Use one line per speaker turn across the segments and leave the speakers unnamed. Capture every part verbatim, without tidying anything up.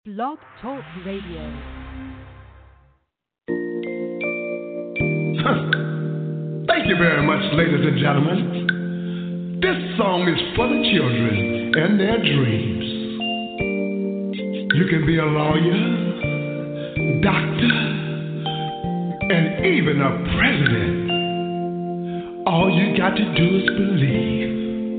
Blog Talk Radio.
Thank you very much, ladies and gentlemen. This song is for the children and their dreams. You can be a lawyer, doctor, and even a president. All you got to do is believe.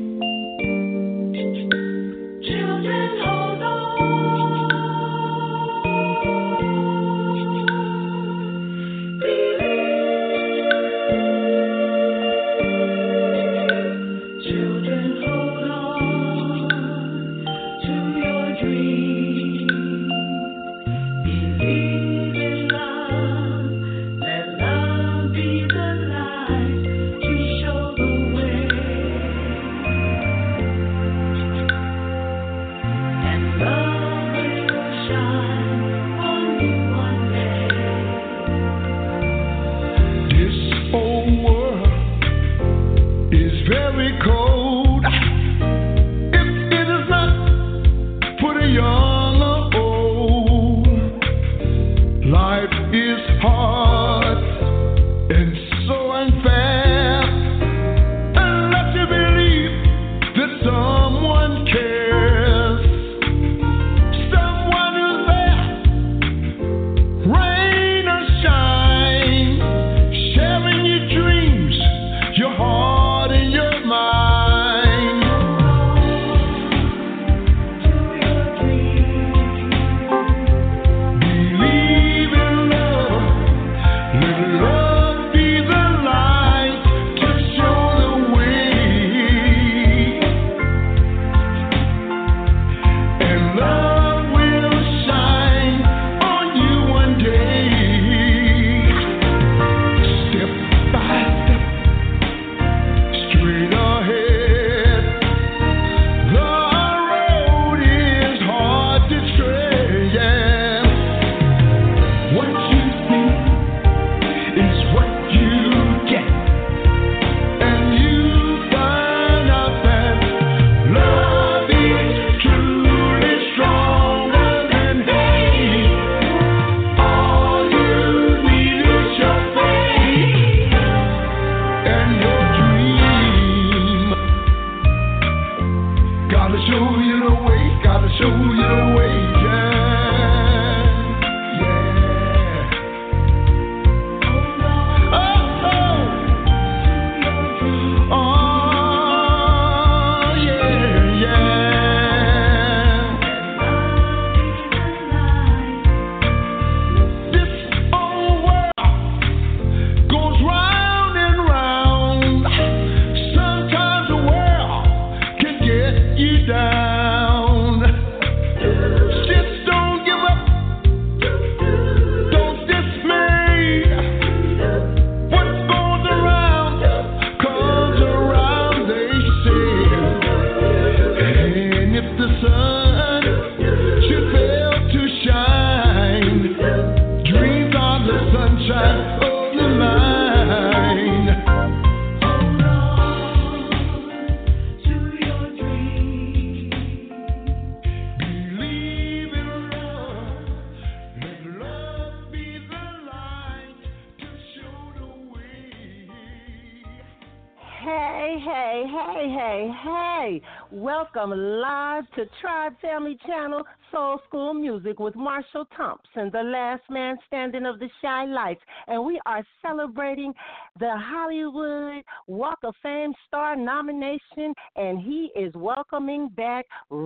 Welcome live to Tribe Family Channel, Soul School Music with Marshall Thompson, the last man standing of the Shy Lights. And we are celebrating the Hollywood Walk of Fame star nomination, and he is welcoming back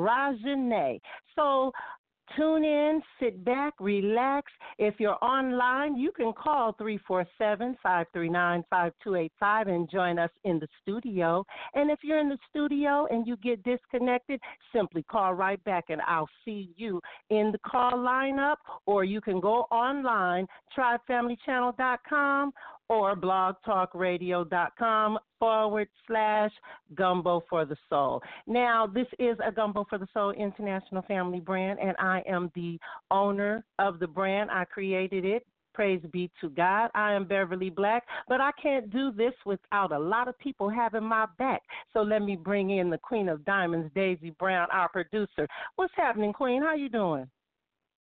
Rajane. So tune in, sit back, relax. If you're online, you can call three four seven, five three nine, five two eight five and join us in the studio. And if you're in the studio and you get disconnected, simply call right back and I'll see you in the call lineup. Or you can go online, tribe family channel dot com or blogtalkradio.com forward slash Gumbo for the Soul. Now, this is a Gumbo for the Soul international family brand, and I am the owner of the brand. I created it. Praise be to God. I am Beverly Black, but I can't do this without a lot of people having my back. So let me bring in the Queen of Diamonds, Daisy Brown, our producer. What's happening, Queen? How you doing?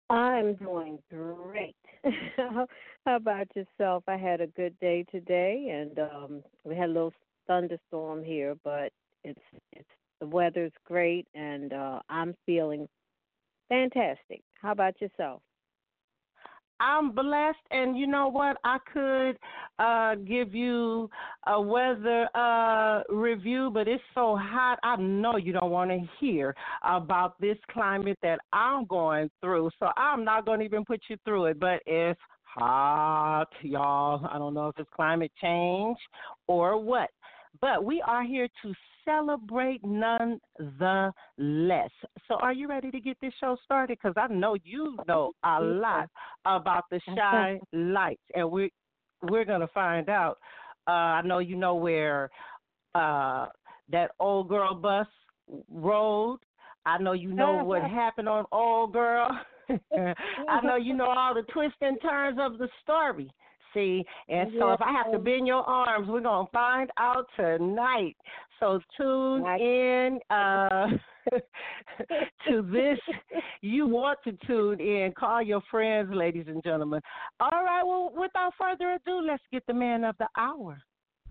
I'm doing great. How about yourself? I had a good day today, and um, we had a little thunderstorm here, but it's it's the weather's great, and uh, I'm feeling fantastic. How about yourself?
I'm blessed, and you know what? I could uh, give you a weather uh, review, but it's so hot. I know you don't want to hear about this climate that I'm going through, so I'm not going to even put you through it. But it's hot, y'all. I don't know if it's climate change or what, but we are here to celebrate nonetheless. So are you ready to get this show started? Because I know you know a lot about the Shy Lights, and we, we're going to find out. Uh, I know you know where uh, that old girl bus rode. I know you know what happened on Old Girl. I know you know all the twists and turns of the story. See, and so if I have to bend your arms, we're going to find out tonight. So tune in uh, to this. You want to tune in. Call your friends, ladies and gentlemen. All right, well, without further ado, let's get the man of the hour.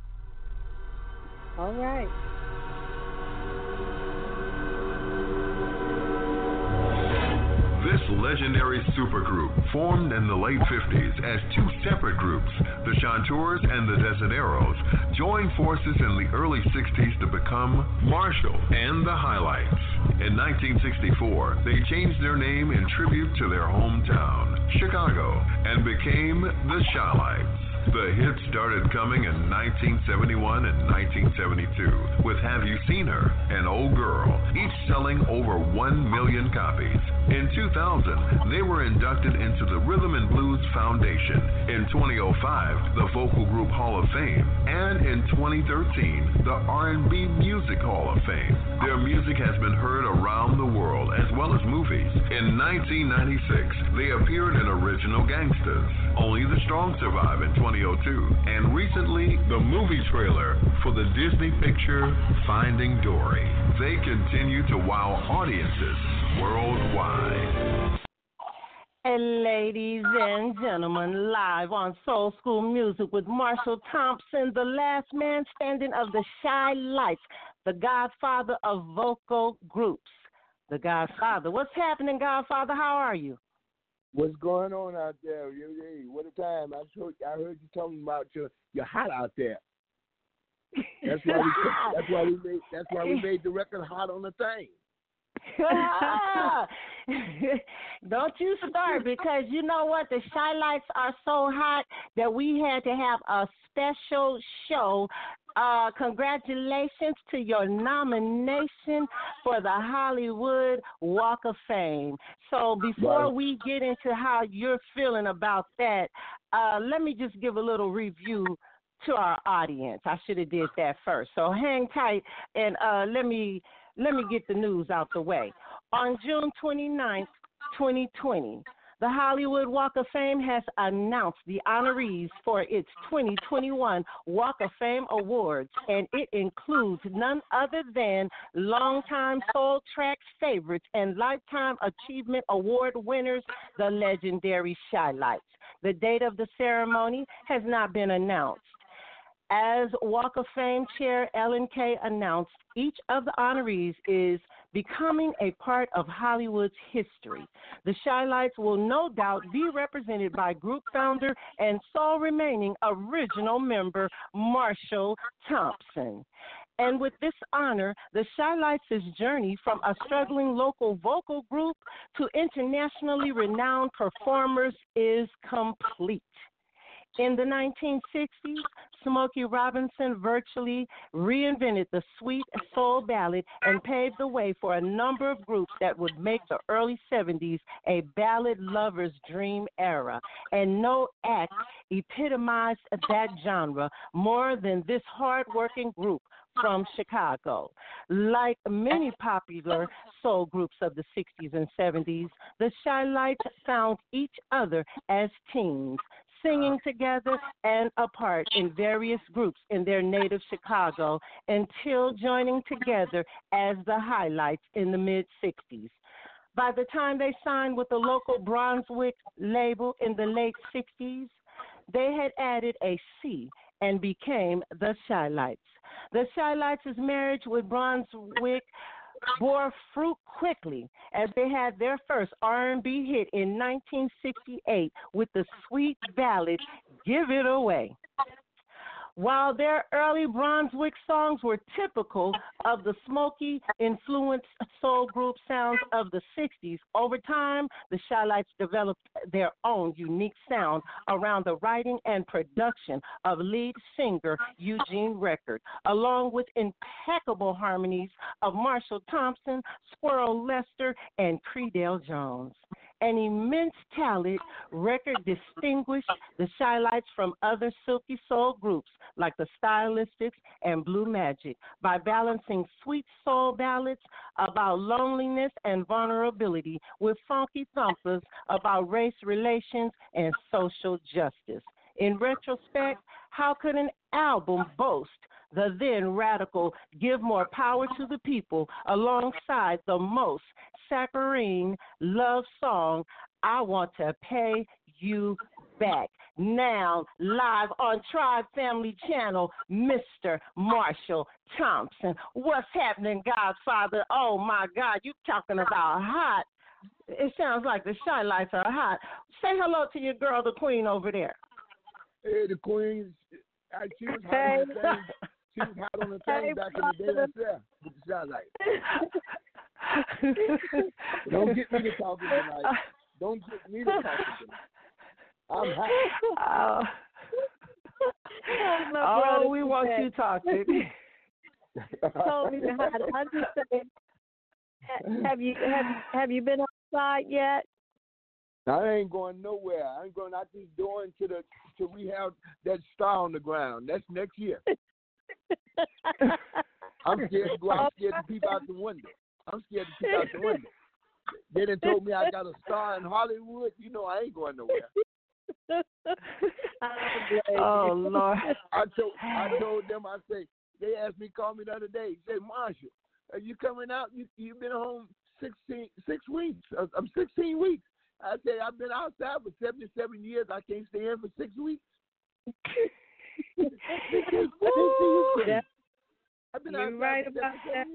All right.
This legendary supergroup formed in the late fifties as two separate groups, the Chanteurs and the Desideros, joined forces in the early sixties to become Marshall and the Highlights. In nineteen sixty-four, they changed their name in tribute to their hometown, Chicago, and became the Chi-Lites. The hits started coming in nineteen seventy-one and nineteen seventy-two with Have You Seen Her and Old Girl, each selling over one million copies. In two thousand, they were inducted into the Rhythm and Blues Foundation. In twenty oh five, the Vocal Group Hall of Fame. And in twenty thirteen, the R and B Music Hall of Fame. Their music has been heard around the world as well as movies. In nineteen ninety-six, they appeared in Original Gangsters. Only the Strong Survive in twenty oh two, and recently the movie trailer for the Disney picture Finding Dory. They continue to wow audiences worldwide.
And ladies and gentlemen, live on Soul School Music with Marshall Thompson, the last man standing of the Chi-Lites, the godfather of vocal groups. The Godfather. What's happening, Godfather? How are you?
What's going on out there? Hey, what a time! I heard, I heard you talking about your you're hot out there. That's why we that's why we made that's why we made the record Hot on the Thing.
Don't you start, because you know what? The Chi-Lites are so hot that we had to have a special show. Uh, congratulations to your nomination for the Hollywood Walk of Fame. So before
right.
we get into how you're feeling about that, uh, let me just give a little review to our audience. I should have did that first. So hang tight and uh, let me let me get the news out the way. On June twenty-ninth, twenty twenty, the Hollywood Walk of Fame has announced the honorees for its twenty twenty-one Walk of Fame Awards, and it includes none other than longtime Soul Tracks favorites and Lifetime Achievement Award winners, the legendary Chi-Lites. The date of the ceremony has not been announced. As Walk of Fame Chair Ellen Kay announced, each of the honorees is becoming a part of Hollywood's history. The Chi-Lites will no doubt be represented by group founder and sole remaining original member, Marshall Thompson. And with this honor, the Chi-Lites' journey from a struggling local vocal group to internationally renowned performers is complete. In the nineteen sixties, Smokey Robinson virtually reinvented the sweet soul ballad and paved the way for a number of groups that would make the early seventies a ballad lover's dream era. And no act epitomized that genre more than this hard-working group from Chicago. Like many popular soul groups of the sixties and seventies, the Chi-Lites found each other as teens, singing together and apart in various groups in their native Chicago until joining together as the Highlights in the mid-sixties. By the time they signed with the local Brunswick label in the late sixties, they had added a C and became the Chi-Lites. The Chi-Lites' marriage with Brunswick bore fruit quickly as they had their first R and B hit in nineteen sixty-eight with the sweet ballad Give It Away. While their early Brunswick songs were typical of the smoky-influenced soul group sounds of the sixties, over time, the Chi-Lites developed their own unique sound around the writing and production of lead singer Eugene Record, along with impeccable harmonies of Marshall Thompson, Squirrel Lester, and Creedell Jones. An immense talent, Record distinguished the Chi-Lites from other silky soul groups like the Stylistics and Blue Magic by balancing sweet soul ballads about loneliness and vulnerability with funky thumpers about race relations and social justice. In retrospect, how could an album boast the then radical Give More Power to the People alongside the most saccharine love song, I Want to Pay You Back? Now, live on Tribe Family Channel, Mister Marshall Thompson. What's happening, Godfather? Oh, my God, you talking about hot. It sounds like the Chi-Lites are hot. Say hello to your girl, the queen, over there.
Hey, the queen, I, she was hot on the thing. She was hot on the thing back in the day herself with the Chi-Lites. Don't get me to talking tonight. Don't get me to talking tonight. I'm hot.
Oh, oh we want you talking.
Told me how to understand. Have you have have you been outside yet?
I ain't going nowhere. I ain't going out this door until the till we have that star on the ground. That's next year. I'm scared to go out. I'm scared to peep out the window. I'm scared to peep out the window. They done told me I got a star in Hollywood. You know I ain't going nowhere.
Oh Lord!
I told I told them I say they asked me call me the other day. They say Marshall, are you coming out? You you've been home sixteen six weeks. I'm sixteen weeks. I say I've been outside for seventy seven years. I can't stay in for six weeks.
Yeah.
I've been
You're right about that.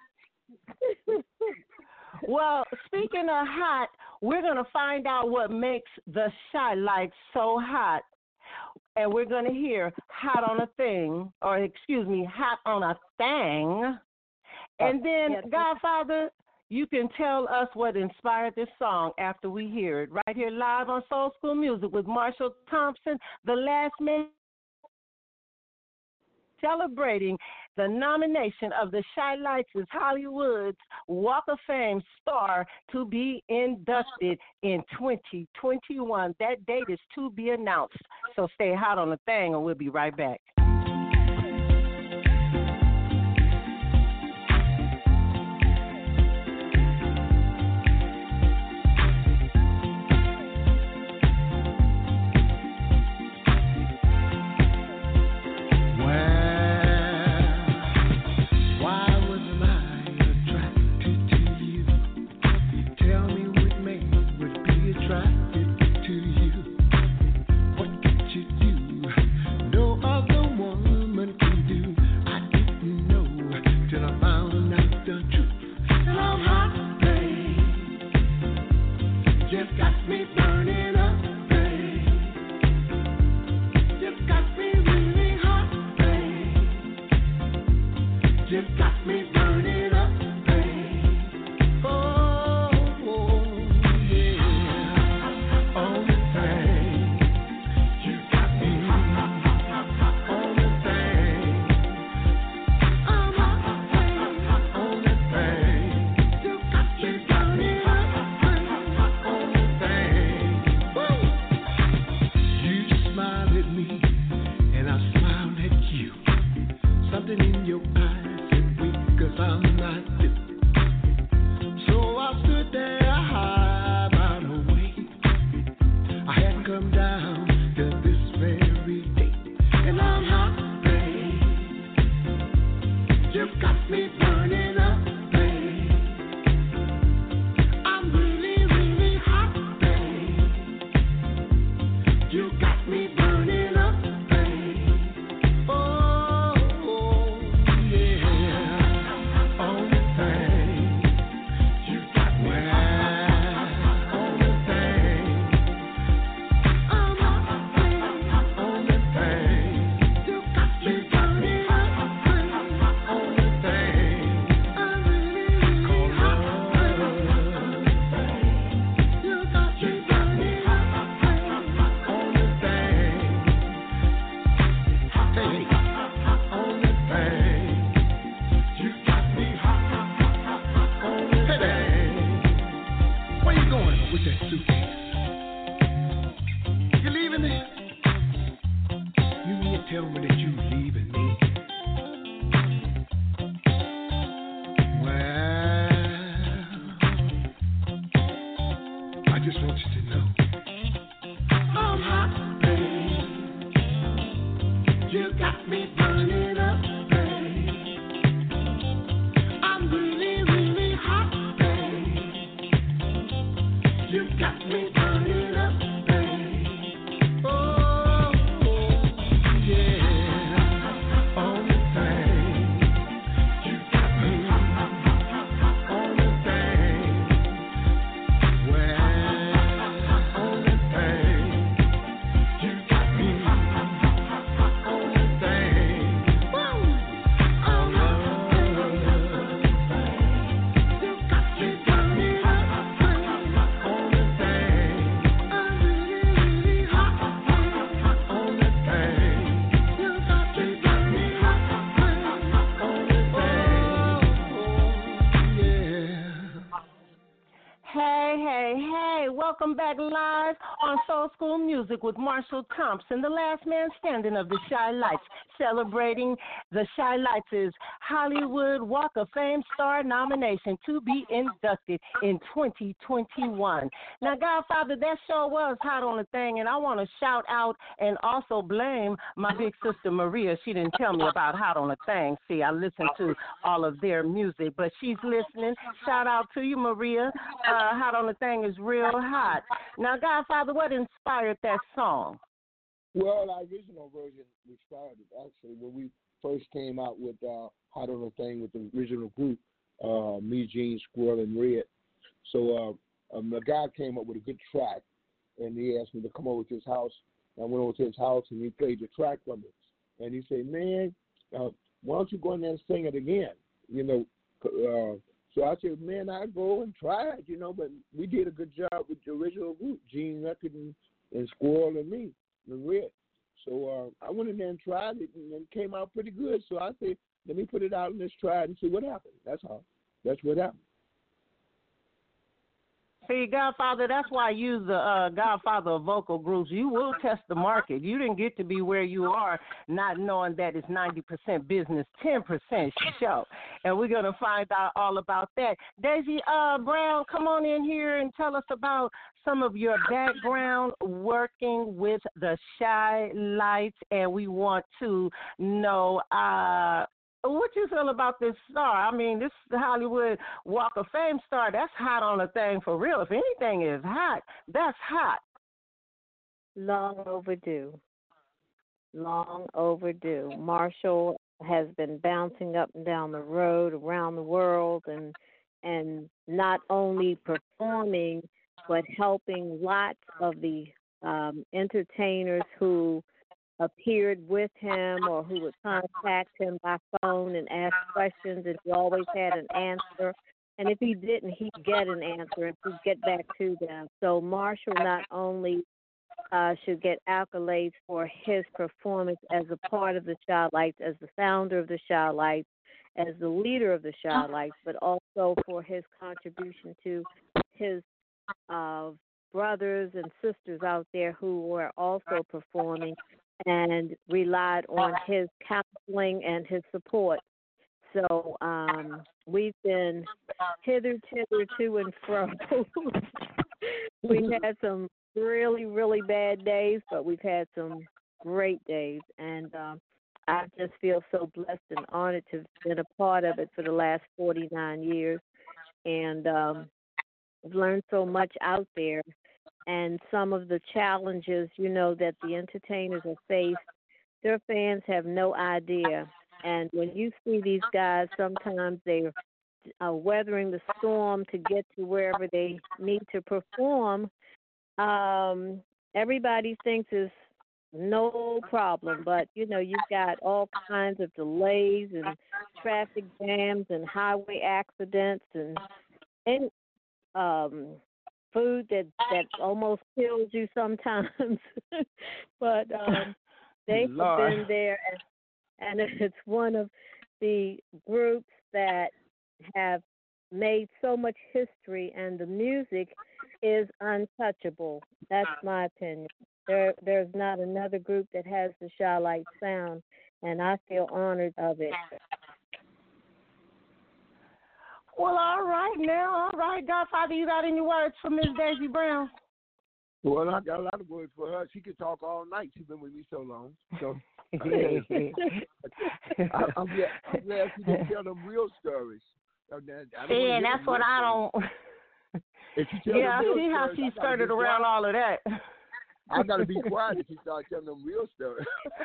Well, speaking of hot, we're going to find out what makes the Chi-Lites so hot. And we're going to hear Hot on a Thing, or excuse me, Hot on a Thing. And then, yes. Godfather, you can tell us what inspired this song after we hear it. Right here live on Soul School Music with Marshall Thompson, the last man, celebrating the nomination of the Chi-Lites as Hollywood's Walk of Fame star to be inducted in twenty twenty-one. That date is to be announced. So stay hot on the thing, and we'll be right back.
Something in your eyes said we could suitcase. You leaving me? You mean to tell me that you leaving me? Well, I just want you to know I'm hot, babe. You got me burning up, babe. I'm really, really hot, babe. You got me burning up, babe. Oh, yeah. On the thing. You got me on the thing. Well, on the thing. You got me on the thing. Woo! On the thing. You got you got me up, babe. On the thing. I'm really, really hot, babe. On the thing. You got you got me up, babe. On the thing. Yeah.
Hey, hey, hey, welcome back live on Soul School Music with Marshall Thompson, the last man standing of the Shy Lights, celebrating the Shy Lights' Hollywood Walk of Fame star nomination to be inducted in twenty twenty-one. Now, Godfather, that show was hot on the thing, and I want to shout out and also blame my big sister Maria. She didn't tell me about Hot on the Thing. See, I listened to all of their music, but she's listening. Shout out to you, Maria. Uh, hot on the Thing is real hot. Now, Godfather, what inspired that song?
Well, our original version, we started actually when we first came out with uh, Hot on the Thing with the original group, uh, me, Gene, Squirrel, and Red. So uh, um, the guy came up with a good track, and he asked me to come over to his house. I went over to his house, and he played the track for me. And he said, man, uh, why don't you go in there and sing it again? You know, uh, so I said, man, I go and try it, you know, but we did a good job with the original group, Gene Record and, and Squirrel and me, and Red. So uh, I went in there and tried it, and it came out pretty good. So I said, let me put it out and let's try it and see what happens. That's all. That's what happened.
See, Godfather, that's why I use the uh, Godfather of vocal groups. You will test the market. You didn't get to be where you are not knowing that it's ninety percent business, ten percent show. And we're going to find out all about that. Daisy uh, Brown, come on in here and tell us about some of your background working with the Shy Lights. And we want to know uh, what you feel about this star. I mean, this Hollywood Walk of Fame star, that's hot on the thing for real. If anything is hot, that's hot.
Long overdue. Long overdue. Marshall has been bouncing up and down the road, around the world, and and not only performing, but helping lots of the um, entertainers who appeared with him or who would contact him by phone and ask questions, and he always had an answer. And if he didn't, he'd get an answer and he'd get back to them. So Marshall not only uh, should get accolades for his performance as a part of the Shy Lights, as the founder of the Shy Lights, as the leader of the Shy Lights, but also for his contribution to his uh, brothers and sisters out there who were also performing and relied on his counseling and his support. So um, we've been hither, thither, to and fro. We've had some really, really bad days, but we've had some great days. And uh, I just feel so blessed and honored to have been a part of it for the last forty-nine years. And um, I've learned so much out there. And some of the challenges, you know, that the entertainers have faced, their fans have no idea. And when you see these guys, sometimes they're uh, weathering the storm to get to wherever they need to perform. Um, everybody thinks it's no problem, but, you know, you've got all kinds of delays and traffic jams and highway accidents and, and um food that that almost kills you sometimes. But um, they have
Lord.
been there, and, and it's one of the groups that have made so much history, and the music is untouchable. That's my opinion. There, there's not another group that has the Chi-Lites sound, and I feel honored of it.
Well, all right now, all right, Godfather, you got any words for Miss Daisy Brown?
Well, I got a lot of words for her. She could talk all night. She's been with me so long. So I, I'm, glad, I'm glad she didn't tell them real stories.
See, and that's what I don't. Yeah, I see how she skirted around all of that.
I got to be quiet if she starts telling them real stories.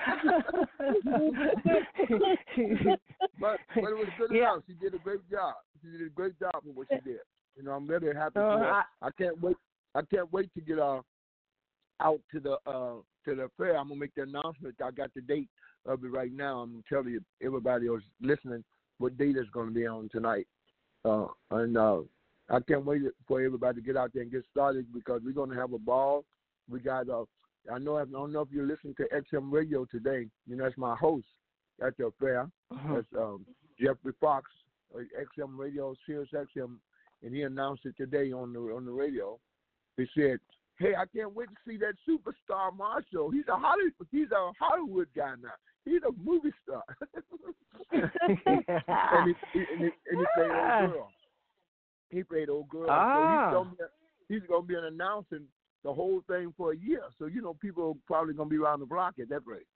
but, but it was good
yeah.
enough. She did a great job. She did a great job with what she did. You know, I'm really happy
uh,
for her.
I,
I can't wait. I can't wait to get uh, out to the uh, to the fair. I'm gonna make the announcement. I got the date of it right now. I'm gonna tell you everybody who's listening what date it's gonna be on tonight. Uh, and uh, I can't wait for everybody to get out there and get started because we're gonna have a ball. We got uh, I know I don't know if you're listening to X M Radio today. You know, that's my host at the fair. Uh-huh. That's um, Jeffrey Fox, uh, X M Radio, Sirius X M, and he announced it today on the on the radio. He said, "Hey, I can't wait to see that superstar Marshall. He's a Hollywood, he's a Hollywood guy now. He's a movie star." and, he, he, and, he, and he played old girl. He played old girl.
Ah.
So he's gonna be, he's gonna be announcing the whole thing for a year. So you know, people are probably gonna be around the block at that rate.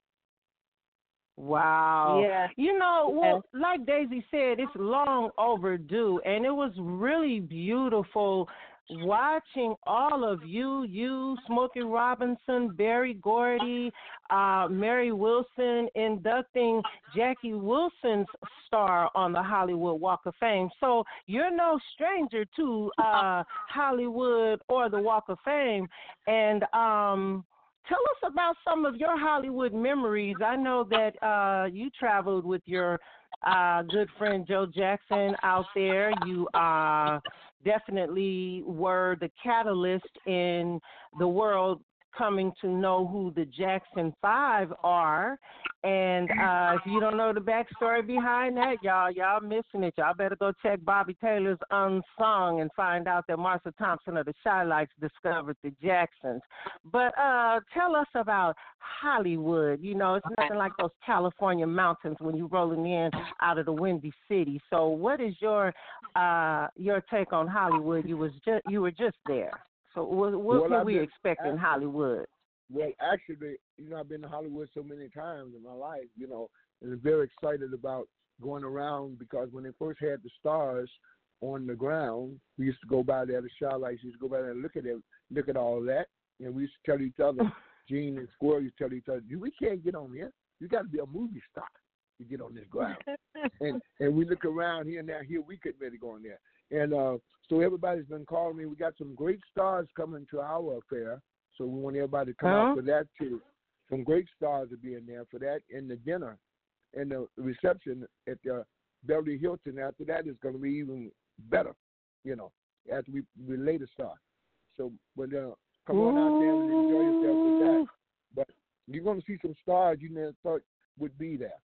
Wow.
Yeah.
You know, well, like Daisy said, it's long overdue, and it was really beautiful watching all of you, you, Smokey Robinson, Berry Gordy, uh, Mary Wilson, inducting Jackie Wilson's star on the Hollywood Walk of Fame. So you're no stranger to uh, Hollywood or the Walk of Fame. And um, tell us about some of your Hollywood memories. I know that uh, you traveled with your uh, good friend Joe Jackson out there. You uh, definitely were the catalyst in the world coming to know who the Jackson Five are. And uh, if you don't know the backstory behind that, y'all, y'all missing it. Y'all better go check Bobby Taylor's Unsung and find out that Marsha Thompson of the Chi-Lites discovered the Jacksons. But uh, tell us about Hollywood. You know, it's nothing like those California mountains when you're rolling in out of the Windy City. So what is your uh, your take on Hollywood? You was just you were just there. So what, what
well,
can we
been,
expect in Hollywood?
Well, actually, you know, I've been to Hollywood so many times in my life, you know, and I'm very excited about going around because when they first had the stars on the ground, we used to go by there, the Chi-Lites used to go by there and look at it, look at all that, and we used to tell each other, Gene and Squirrel used to tell each other, we can't get on here. You got to be a movie star to get on this ground. and and we look around here and there, here we couldn't really go on there. And uh, so everybody's been calling me. We got some great stars coming to our affair. So we want everybody to come
huh?
out for that too. Some great stars to be in there for that. And the dinner and the reception at the Beverly Hilton after that is going to be even better, you know, after we relay the star. So but, uh, come
Ooh.
on out there and enjoy yourself with that. But you're going to see some stars you never thought would be there.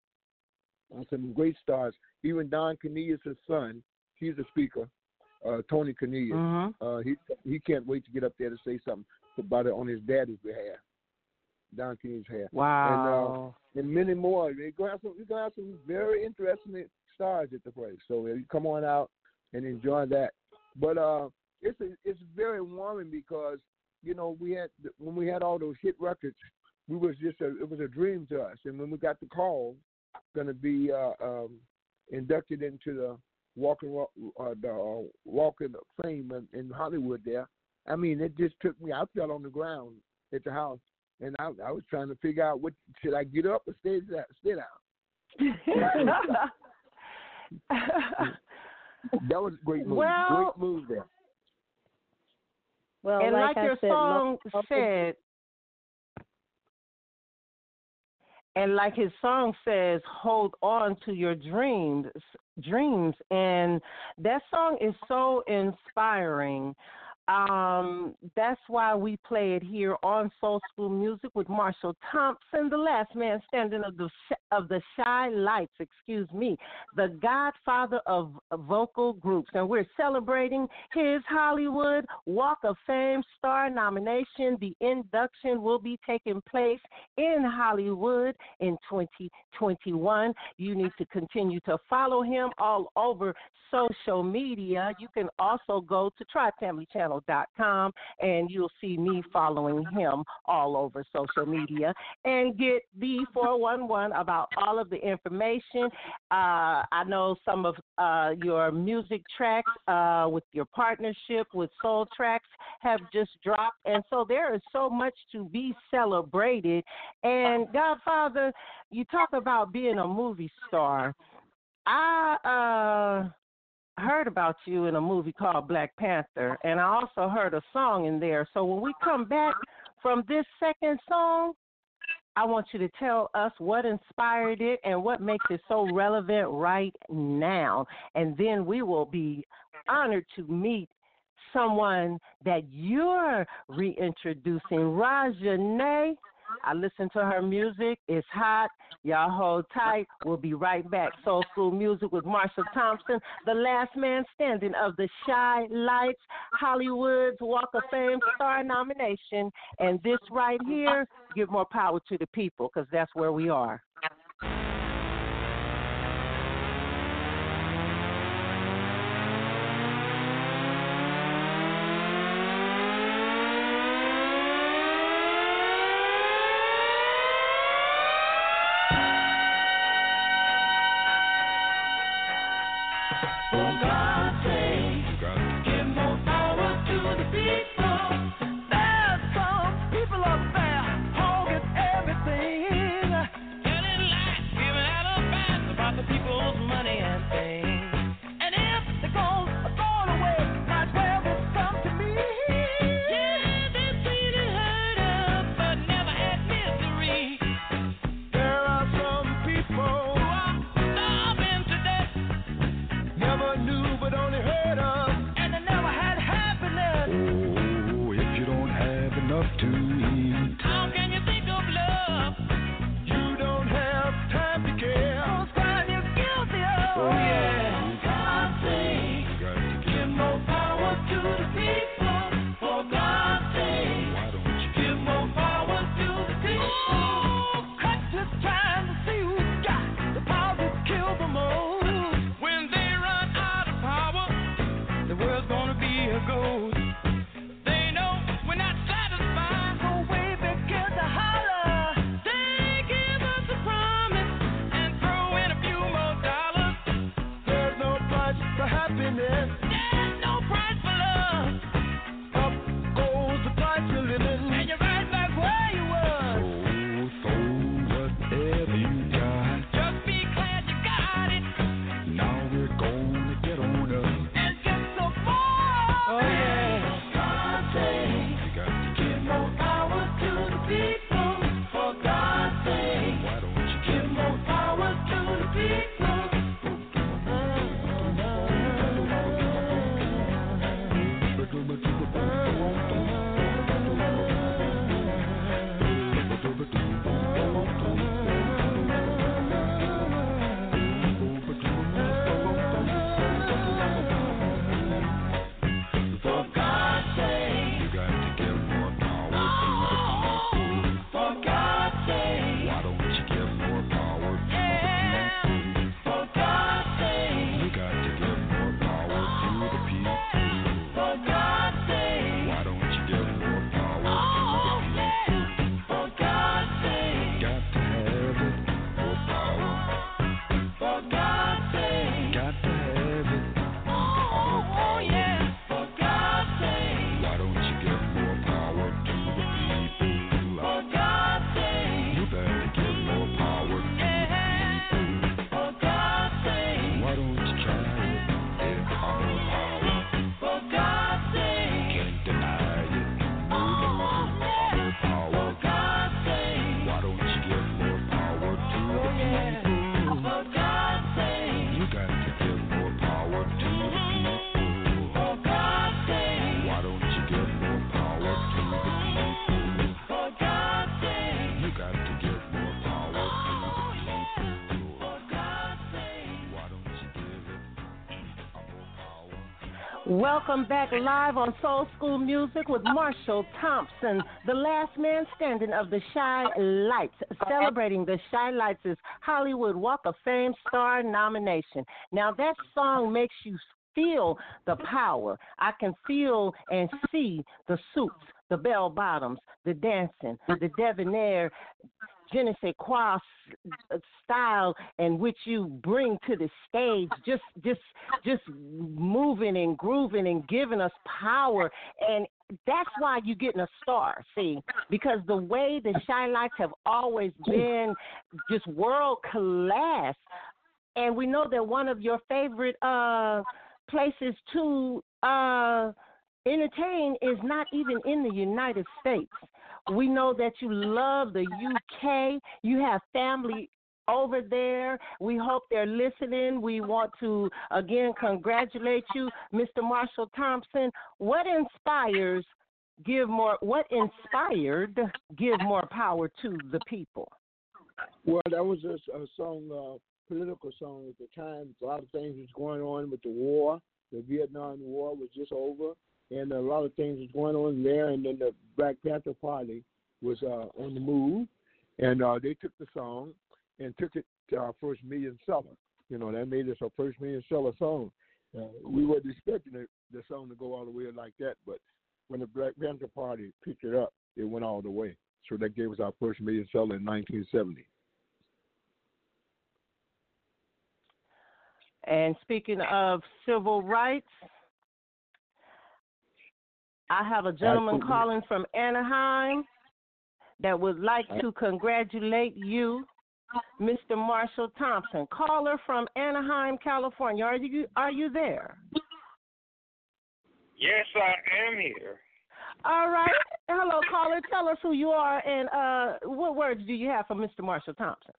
And some great stars. Even Don Cornelius' son, he's a speaker, uh, Tony Cornelius.
Mm-hmm.
Uh, he he can't wait to get up there to say something about it on his daddy's behalf, Don Cornelius' behalf.
Wow.
And, uh, and many more. We're going to have some, we're gonna have some very interesting stars at the place. So uh, you come on out and enjoy that. But uh, it's a, it's very warming because, you know, we had when we had all those hit records, we was just a, it was a dream to us. And when we got the call, going to be uh, um, inducted into the Walk of uh, the uh, Walk of Fame in, in Hollywood there. I mean, it just took me. I fell on the ground at the house, and I, I was trying to figure out what should I get up or stay down. Stay down. That was a great move.
Well,
great move there.
Well,
and
like,
like
I
your
said,
song
love-
said, and like his song says, hold on to your dreams, dreams, and that song is so inspiring. Um, that's why we play it here on Soul School Music with Marshall Thompson, the last man standing of the of the Shy Lights, excuse me, the godfather of vocal groups. And we're celebrating his Hollywood Walk of Fame star nomination. The induction will be taking place in Hollywood in twenty twenty-one. You need to continue to follow him all over social media. You can also go to tribe family channel dot com and you'll see me following him all over social media and get the four one one about all of the information. Uh, I know some of uh, your music tracks uh, with your partnership with Soul Tracks have just dropped, and so there is so much to be celebrated. And Godfather, you talk about being a movie star. I uh heard about you in a movie called Black Panther, and I also heard a song in there. So when we come back from this second song, I want you to tell us what inspired it and what makes it so relevant right now. And then we will be honored to meet someone that you're reintroducing, Rajane. I listen to her music. It's hot. Y'all hold tight. We'll be right back. Soul School Music with Marshall Thompson, the last man standing of the Shy Lights, Hollywood's Walk of Fame star nomination. And this right here, give more power to the people, because that's where we are.
Gonna be a ghost. They know we're not satisfied. So wait.
Welcome back live on Soul School Music with Marshall Thompson, the last man standing of the Shy Lights, celebrating the Shy Lights' Hollywood Walk of Fame star nomination. Now, that song makes you feel the power. I can feel and see the suits, the bell bottoms, the dancing, the debonair, je ne sais quoi style in which you bring to the stage, just just just moving and grooving and giving us power. And that's why you're getting a star, see, because the way the Shy Lights have always been just world class. And we know that one of your favorite uh, places to uh, entertain is not even in the United States. We know that you love the U K. You have family over there. We hope they're listening. We want to, again, congratulate you, Mister Marshall Thompson. What inspires give more, what inspired give more power to the people?
Well, that was a, a song, uh, political song at the time. A lot of things was going on with the war. The Vietnam War was just over. And a lot of things was going on there, and then the Black Panther Party was uh, on the move, and uh, they took the song and took it to our first million seller. You know, that made us our first million seller song. Uh, we weren't expecting it, the song to go all the way like that, but when the Black Panther Party picked it up, it went all the way. So that gave us our first million seller in nineteen seventy.
And speaking of civil rights, I have a gentleman
Absolutely.
calling from Anaheim that would like to congratulate you, Mister Marshall Thompson. Caller from Anaheim, California. Are you are you there?
Yes, I am here.
All right. Hello, caller. Tell us who you are and uh, what words do you have for Mister Marshall Thompson?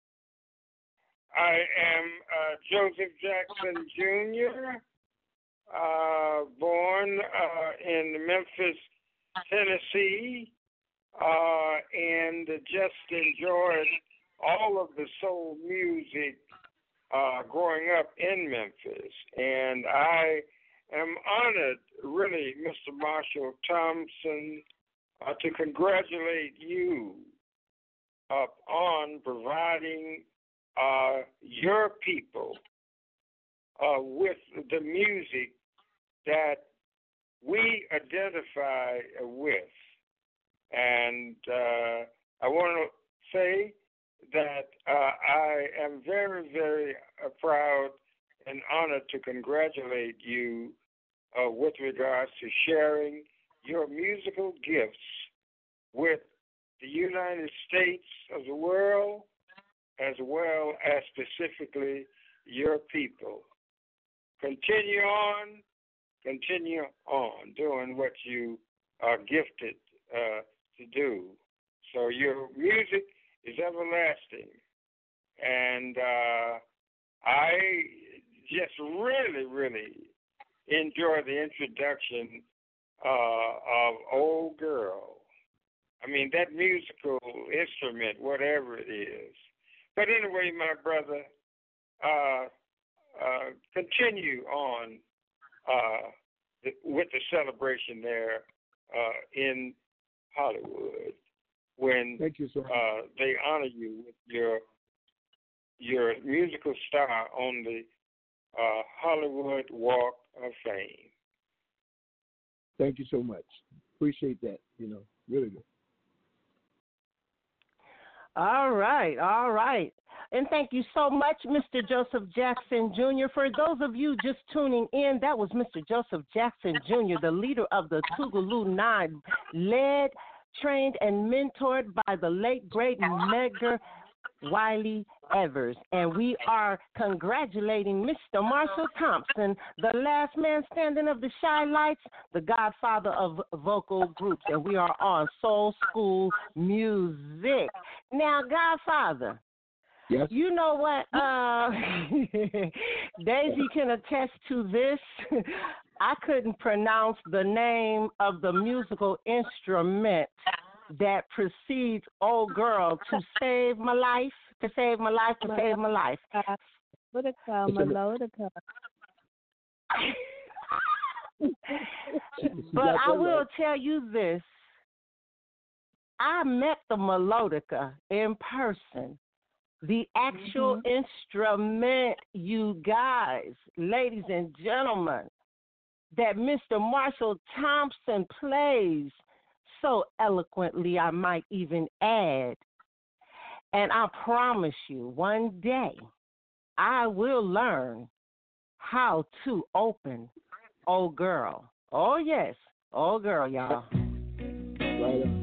I am uh, Joseph Jackson Junior, uh, born uh, in Memphis, Tennessee, uh, and just enjoyed all of the soul music uh, growing up in Memphis. And I am honored, really, Mister Marshall Thompson, uh, to congratulate you up on providing uh, your people uh, with the music that we identify with. And uh, I want to say that uh, I am very, very uh, proud and honored to congratulate you uh, with regards to sharing your musical gifts with the United States of the world, as well as specifically your people. Continue on, continue on doing what you are gifted uh, to do. So your music is everlasting. And uh, I just really, really enjoy the introduction uh, of Old Girl. I mean, that musical instrument, whatever it is. But anyway, my brother, uh, uh, continue on uh, the, with the celebration there uh, in Hollywood when
Thank you, sir.
uh, they honor you with your your musical star on the uh, Hollywood Walk of Fame.
Thank you so much. Appreciate that, you know, really good.
All right, all right. And thank you so much, Mister Joseph Jackson Junior For those of you just tuning in, that was Mister Joseph Jackson Junior, the leader of the Tougaloo Nine, led, trained, and mentored by the late, great Medgar Wiley Evers. And we are congratulating Mister Marshall Thompson, the last man standing of the Shy Lights, the godfather of vocal groups. And we are on Soul School Music. Now, Godfather,
yes,
you know what? Uh, Daisy can attest to this. I couldn't pronounce the name of the musical instrument that precedes Old Girl, to save my life, to save my life, to save my life.
Melodica, melodica.
But I will tell you this. I met the melodica in person. The actual mm-hmm. instrument, you guys, ladies and gentlemen, that Mister Marshall Thompson plays so eloquently, I might even add. And I promise you, one day, I will learn how to open Oh Girl. Oh, yes. Oh, girl, y'all.
Right on.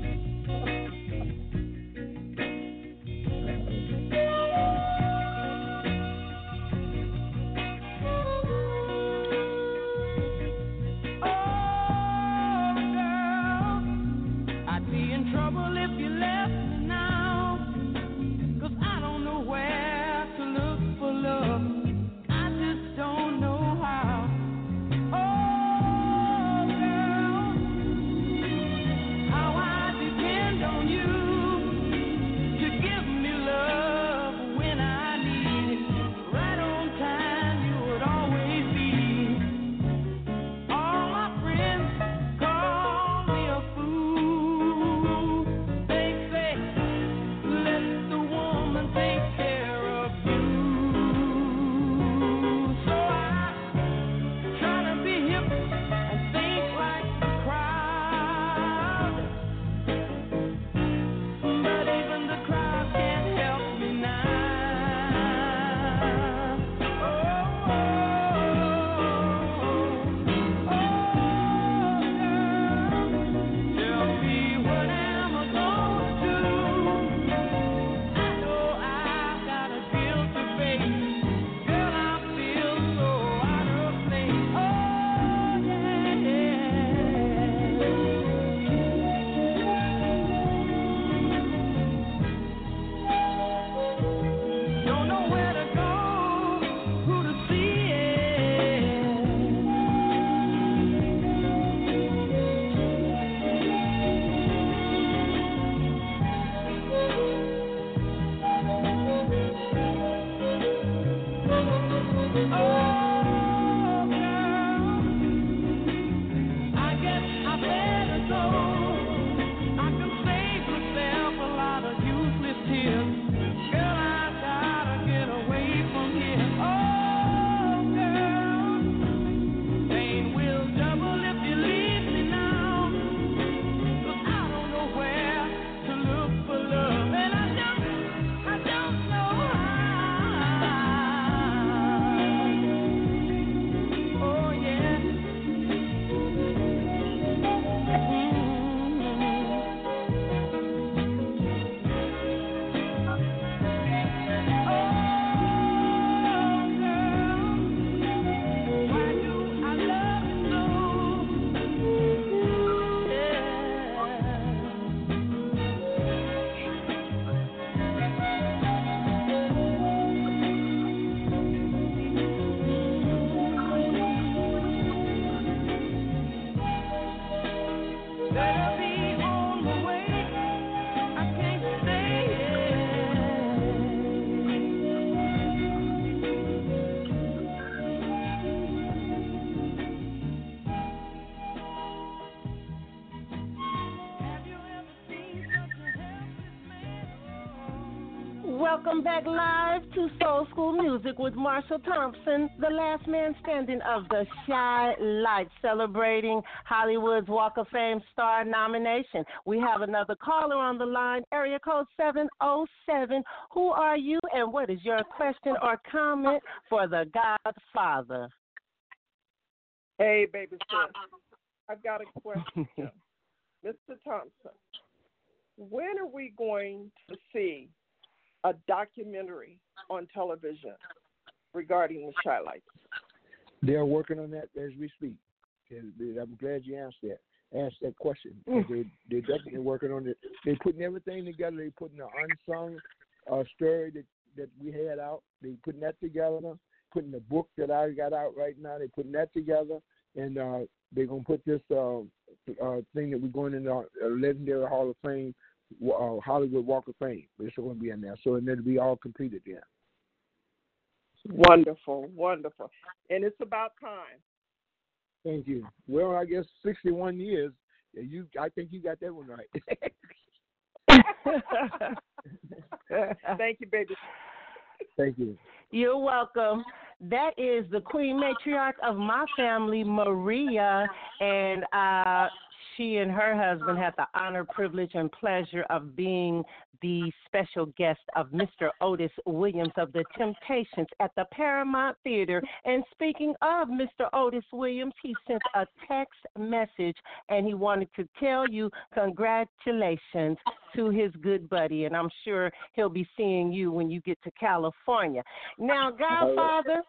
Welcome back live to Soul School Music with Marshall Thompson, the last man standing of the Shy Lights, celebrating Hollywood's Walk of Fame star nomination. We have another caller on the line, area code seven oh seven. Who are you and what is your question or comment for the Godfather?
Hey, baby sis. I've got a question. Mister Thompson, when are we going to see a documentary on television regarding the Shy Lights?
They're working on that as we speak. And I'm glad you asked that. Asked that question. Mm. They, they're definitely working on it. They're putting everything together. They're putting the unsung uh, story that, that we had out. They're putting that together. Putting the book that I got out right now. They're putting that together. And uh, they're going to put this uh, uh, thing that we're going in the Legendary Hall of Fame, Uh, Hollywood Walk of Fame. It's going to be in there, so and it'll be all completed there.
Wonderful, wonderful, and it's about time.
Thank you. Well, I guess sixty-one years. You, I think you got that one right.
Thank you, baby.
Thank you.
You're welcome. That is the Queen Matriarch of my family, Maria, and uh, she and her husband had the honor, privilege, and pleasure of being the special guest of Mister Otis Williams of the Temptations at the Paramount Theater. And speaking of Mister Otis Williams, he sent a text message, and he wanted to tell you congratulations to his good buddy, and I'm sure he'll be seeing you when you get to California. Now, Godfather,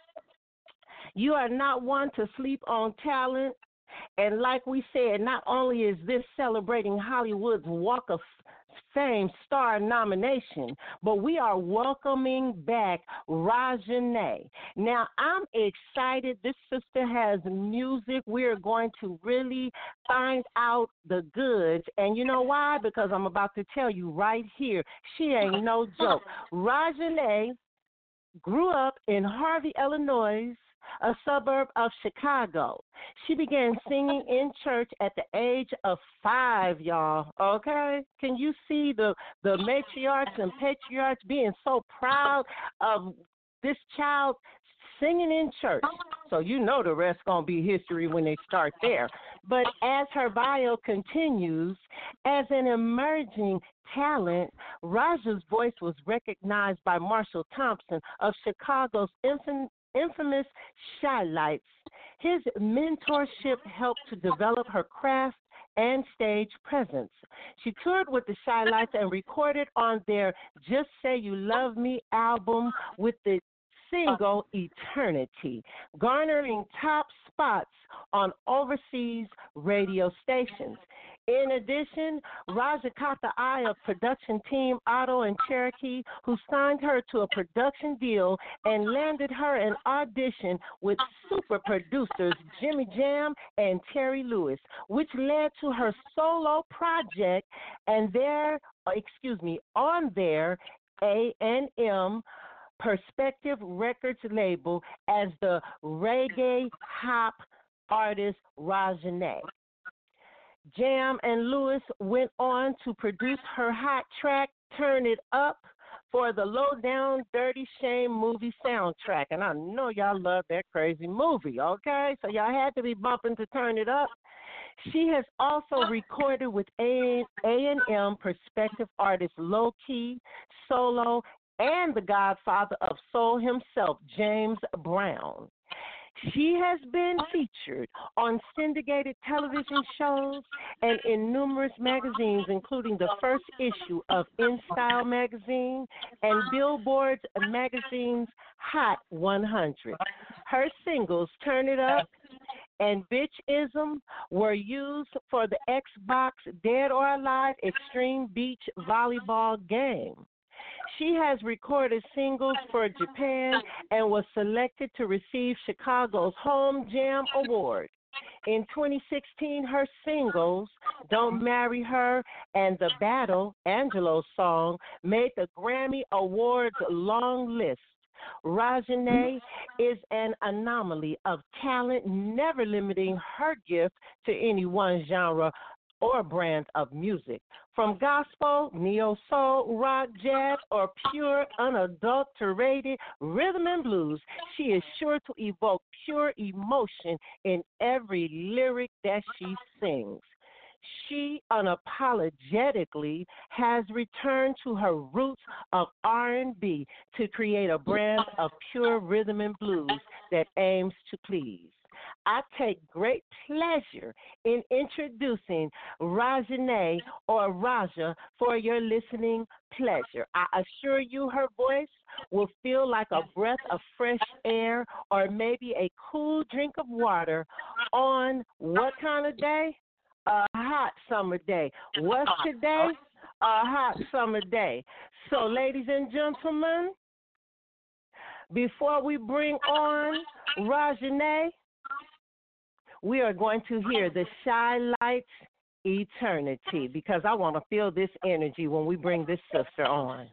you are not one to sleep on talent. And like we said, not only is this celebrating Hollywood's Walk of Fame star nomination, but we are welcoming back Rajane. Now, I'm excited. This sister has music. We're going to really find out the goods. And you know why? Because I'm about to tell you right here, she ain't no joke. Rajane grew up in Harvey, Illinois, a suburb of Chicago. She began singing in church at the age of five, y'all, okay? Can you see the, the matriarchs and patriarchs being so proud of this child singing in church? So you know the rest going to be history when they start there. But as her bio continues, as an emerging talent, Raja's voice was recognized by Marshall Thompson of Chicago's infant infamous Chi-Lites. His mentorship helped to develop her craft and stage presence. She toured with the Chi-Lites and recorded on their Just Say You Love Me album with the single Eternity, garnering top spots on overseas radio stations. In addition, Raja caught the eye of production team Otto and Cherokee, who signed her to a production deal and landed her an audition with super producers Jimmy Jam and Terry Lewis, which led to her solo project and their, excuse me, on their A and M Perspective Records label as the reggae hop artist Rajane. Jam and Lewis went on to produce her hot track, Turn It Up, for the Low Down Dirty Shame movie soundtrack. And I know y'all love that crazy movie, okay? So y'all had to be bumping to Turn It Up. She has also recorded with A and M Perspective artist Low Key, Solo, and the godfather of soul himself, James Brown. She has been featured on syndicated television shows and in numerous magazines, including the first issue of In Style magazine and Billboard magazine's Hot one hundred. Her singles, Turn It Up and Bitchism, were used for the Xbox Dead or Alive Extreme Beach Volleyball game. She has recorded singles for Japan and was selected to receive Chicago's Home Jam Award. In twenty sixteen, her singles, Don't Marry Her and The Battle, Angelo's song, made the Grammy Awards long list. Rajane is an anomaly of talent, never limiting her gift to any one genre or brand of music. From gospel, neo-soul, rock, jazz, or pure, unadulterated rhythm and blues, she is sure to evoke pure emotion in every lyric that she sings. She unapologetically has returned to her roots of R and B to create a brand of pure rhythm and blues that aims to please. I take great pleasure in introducing Rajane or Raja for your listening pleasure. I assure you her voice will feel like a breath of fresh air or maybe a cool drink of water on what kind of day? A hot summer day. What's today? A hot summer day. So, ladies and gentlemen, before we bring on Rajane, we are going to hear the Chi-Lites Eternity because I want to feel this energy when we bring this sister on.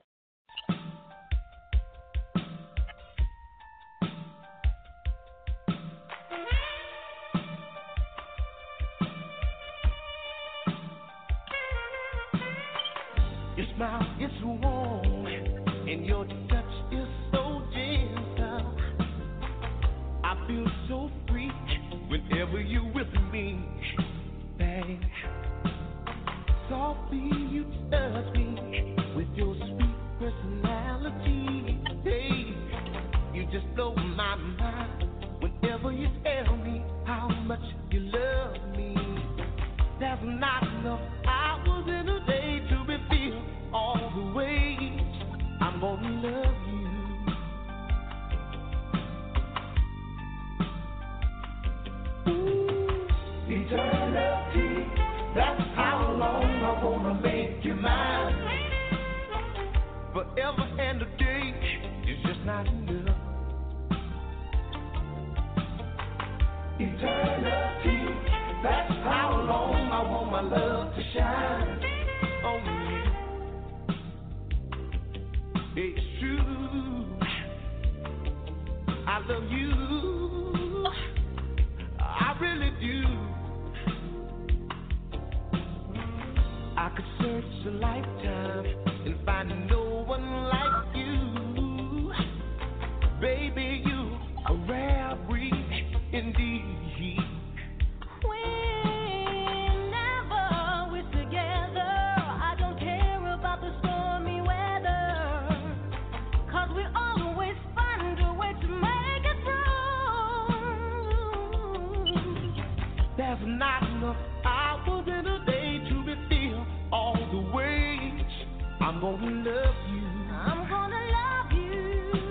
Your smile is warm, and your touch is so gentle. I feel so free whenever you're with me, babe. Softly you touch me with your sweet personality. Hey, you just blow my mind whenever you tell me how much you love me. There's not enough hours in a day to reveal all the ways I'm gonna love you. Ooh, eternity, that's how long I wanna make you mine. Forever and a day is just not enough. Eternity, that's how long I want my love to shine on you. It's true, I love you, I really do. I could search a lifetime and find no one like you. Baby, you a rare breed indeed.
Whenever we're together, I don't care about the stormy weather, 'cause we always find a way to make it through.
There's not enough hours in a day to reveal all the ways I'm gonna love you.
I'm gonna love you.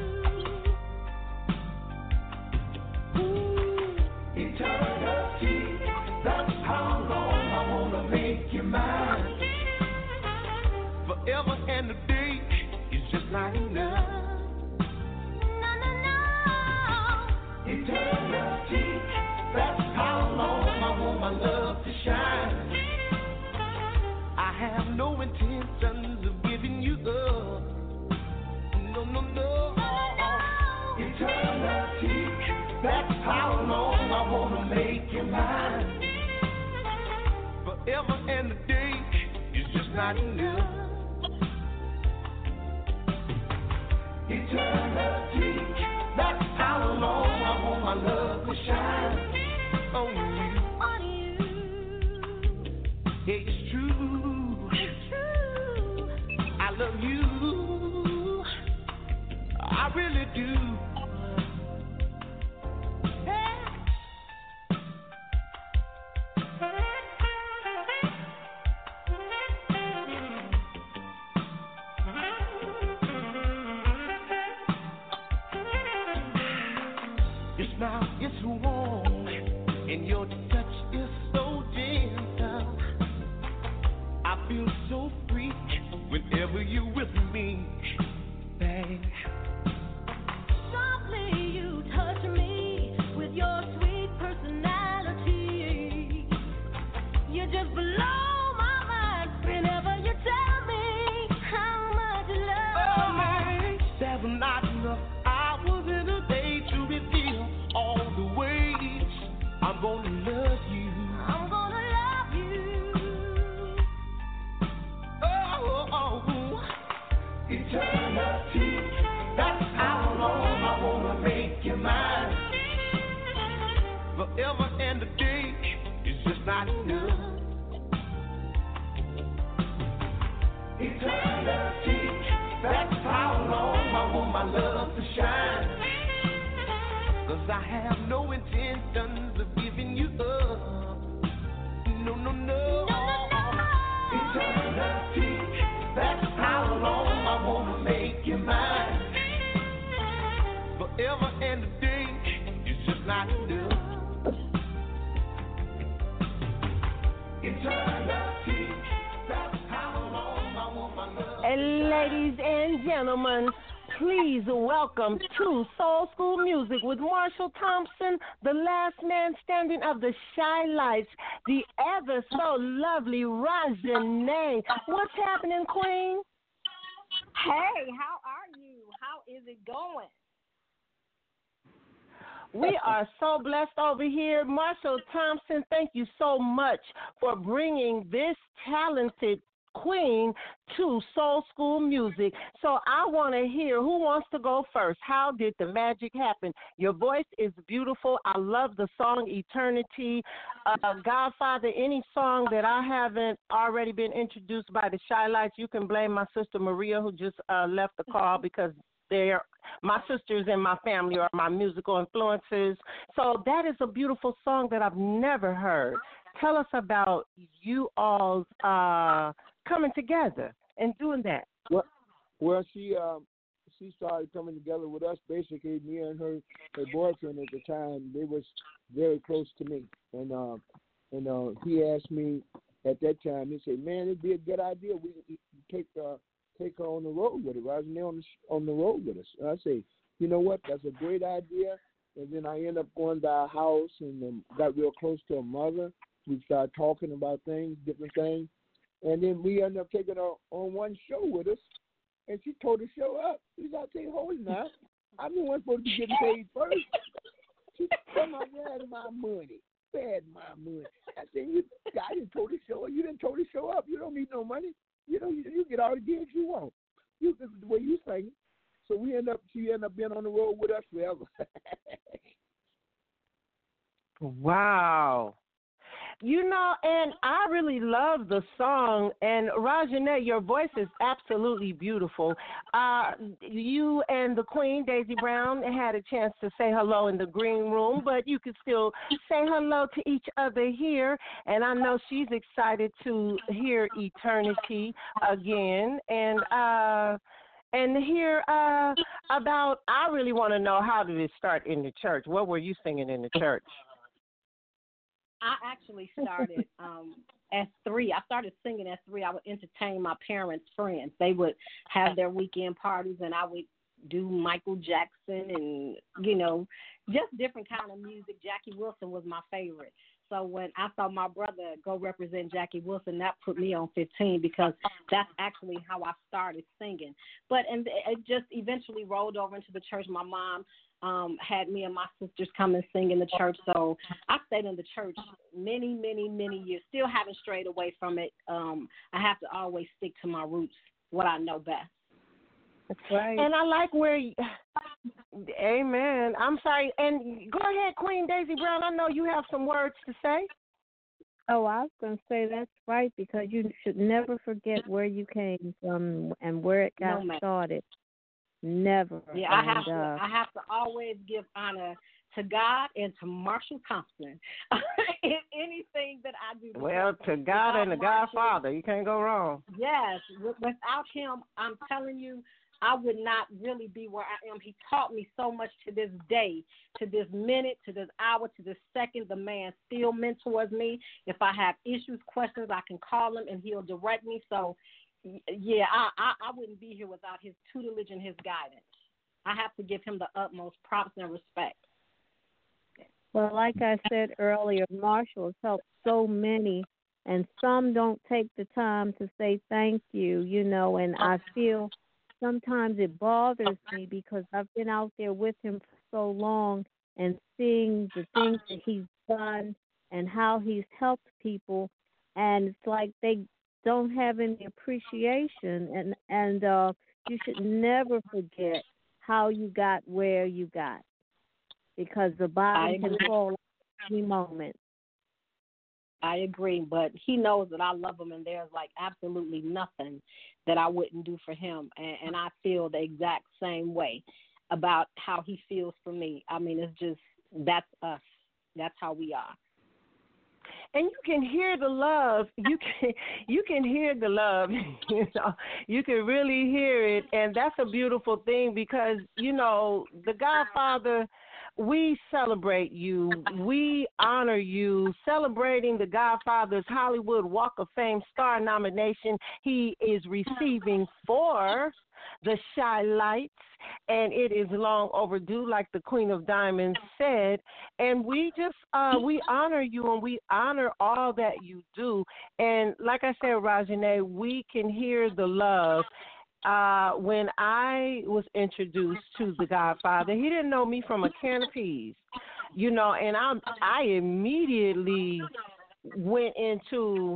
Ooh, eternity, that's how long I wanna make you mine. Forever and a day is just not enough.
No, no, no.
Eternity, that's how long I want my love to shine. I have no intentions of giving you up. No, no, no. Eternity, that's how long I wanna make you mine. Forever and a day is just not enough. Eternity, that's how long I want my love to shine on you.
On you.
Yeah, it's true.
It's true.
I love you. I really do. Your smile is warm, and your touch is so gentle. I feel so free whenever you're with me, babe.
Softly you touch me with your sweet personality. You just blow my mind whenever you tell me how much you love me.
There's not enough hours in a day to reveal all the ways I'm gonna love you.
I'm gonna love you.
Oh, oh, oh. Eternity, that's how long I wanna make you mine. Forever and a day is just not enough. Eternity, that's how long I want my love to shine. 'Cause I have no intentions of giving you up. No, no, no. Eternity, that's how long I wanna make you mine. Forever and a day is just not enough. Eternity, that's how long I want my love.
And ladies and gentlemen, please welcome to Soul School Music with Marshall Thompson, the last man standing of the Shy Lights, the ever so lovely Rajane. What's happening, Queen?
Hey, how are you? How is it going?
We are so blessed over here. Marshall Thompson, thank you so much for bringing this talented queen to soul school music. So I want to hear who wants to go first. How did the magic happen? Your voice is beautiful. I love the song Eternity. Uh, Godfather, any song that I haven't already been introduced by the Shy Lights, you can blame my sister Maria, who just uh, left the call, because they're my sisters and my family are my musical influences. So that is a beautiful song that I've never heard. Tell us about you all's uh, coming together and doing that.
Well, well, she um, she started coming together with us. Basically, me and her, her boyfriend at the time, they was very close to me, and um, and uh, he asked me at that time. He said, "Man, it'd be a good idea. We could take uh, take her on the road with us. Rising on the on the road with us." And I say, "You know what? That's a great idea." And then I end up going to our house and um, got real close to her mother. We started talking about things, different things. And then we ended up taking her on one show with us. And she tore the show up. She said, "I'll tell you, hold now. I'm the one supposed to be getting paid first." She said, "My dad my money. Bad my money." I said, "You guys didn't tore the show up. You didn't tore the show up. You don't need no money. You know, you, you get all the gigs you want. You the way you sing." So we end up, she ended up being on the road with us forever.
Wow. You know, and I really love the song. And Rajanette, your voice is absolutely beautiful. Uh, you and the Queen, Daisy Brown, had a chance to say hello in the green room, but you can still say hello to each other here. And I know she's excited to hear Eternity again. And uh, and hear uh, about, I really want to know, how did it start in the church? What were you singing in the church?
I actually started um, at three. I started singing at three. I would entertain my parents' friends. They would have their weekend parties, and I would do Michael Jackson and, you know, just different kind of music. Jackie Wilson was my favorite. So when I saw my brother go represent Jackie Wilson, that put me on fifteen, because that's actually how I started singing. But and it just eventually rolled over into the church. My mom um, had me and my sisters come and sing in the church. So I stayed in the church many, many, many years, still haven't strayed away from it. Um, I have to always stick to my roots, what I know best.
That's right.
And I like where, you, amen. I'm sorry. And go ahead, Queen Daisy Brown. I know you have some words to say.
Oh, I was going to say that's right, because you should never forget where you came from and where it got
No,
started. Never.
Yeah, I
and,
have to.
uh,
I have to always give honor to God and to Marshall Thompson in anything that I do.
Well, to God and the Godfather, you can't go wrong.
Yes, without him, I'm telling you, I would not really be where I am. He taught me so much to this day, to this minute, to this hour, to this second. The man still mentors me. If I have issues, questions, I can call him and he'll direct me. So, yeah, I, I, I wouldn't be here without his tutelage and his guidance. I have to give him the utmost props and respect.
Well, like I said earlier, Marshall has helped so many, and some don't take the time to say thank you, you know, and I feel sometimes it bothers me, because I've been out there with him for so long and seeing the things that he's done and how he's helped people, and it's like they don't have any appreciation, and, and uh, you should never forget how you got where you got, because the bottom can fall at any moment.
I agree, but he knows that I love him, and there's like absolutely nothing that I wouldn't do for him, and, and I feel the exact same way about how he feels for me. I mean, it's just, that's us. That's how we are.
And you can hear the love. You can you can hear the love. You know, you can really hear it, and that's a beautiful thing, because you know the Godfather. We celebrate you. We honor you. Celebrating the Godfather's Hollywood Walk of Fame star nomination he is receiving for the Shy Lights, and it is long overdue, like the Queen of Diamonds said. And we just, uh, we honor you, and we honor all that you do. And like I said, Rajanette, we can hear the love. Uh, when I was introduced to the Godfather, he didn't know me from a can of peas, you know, and I I immediately went into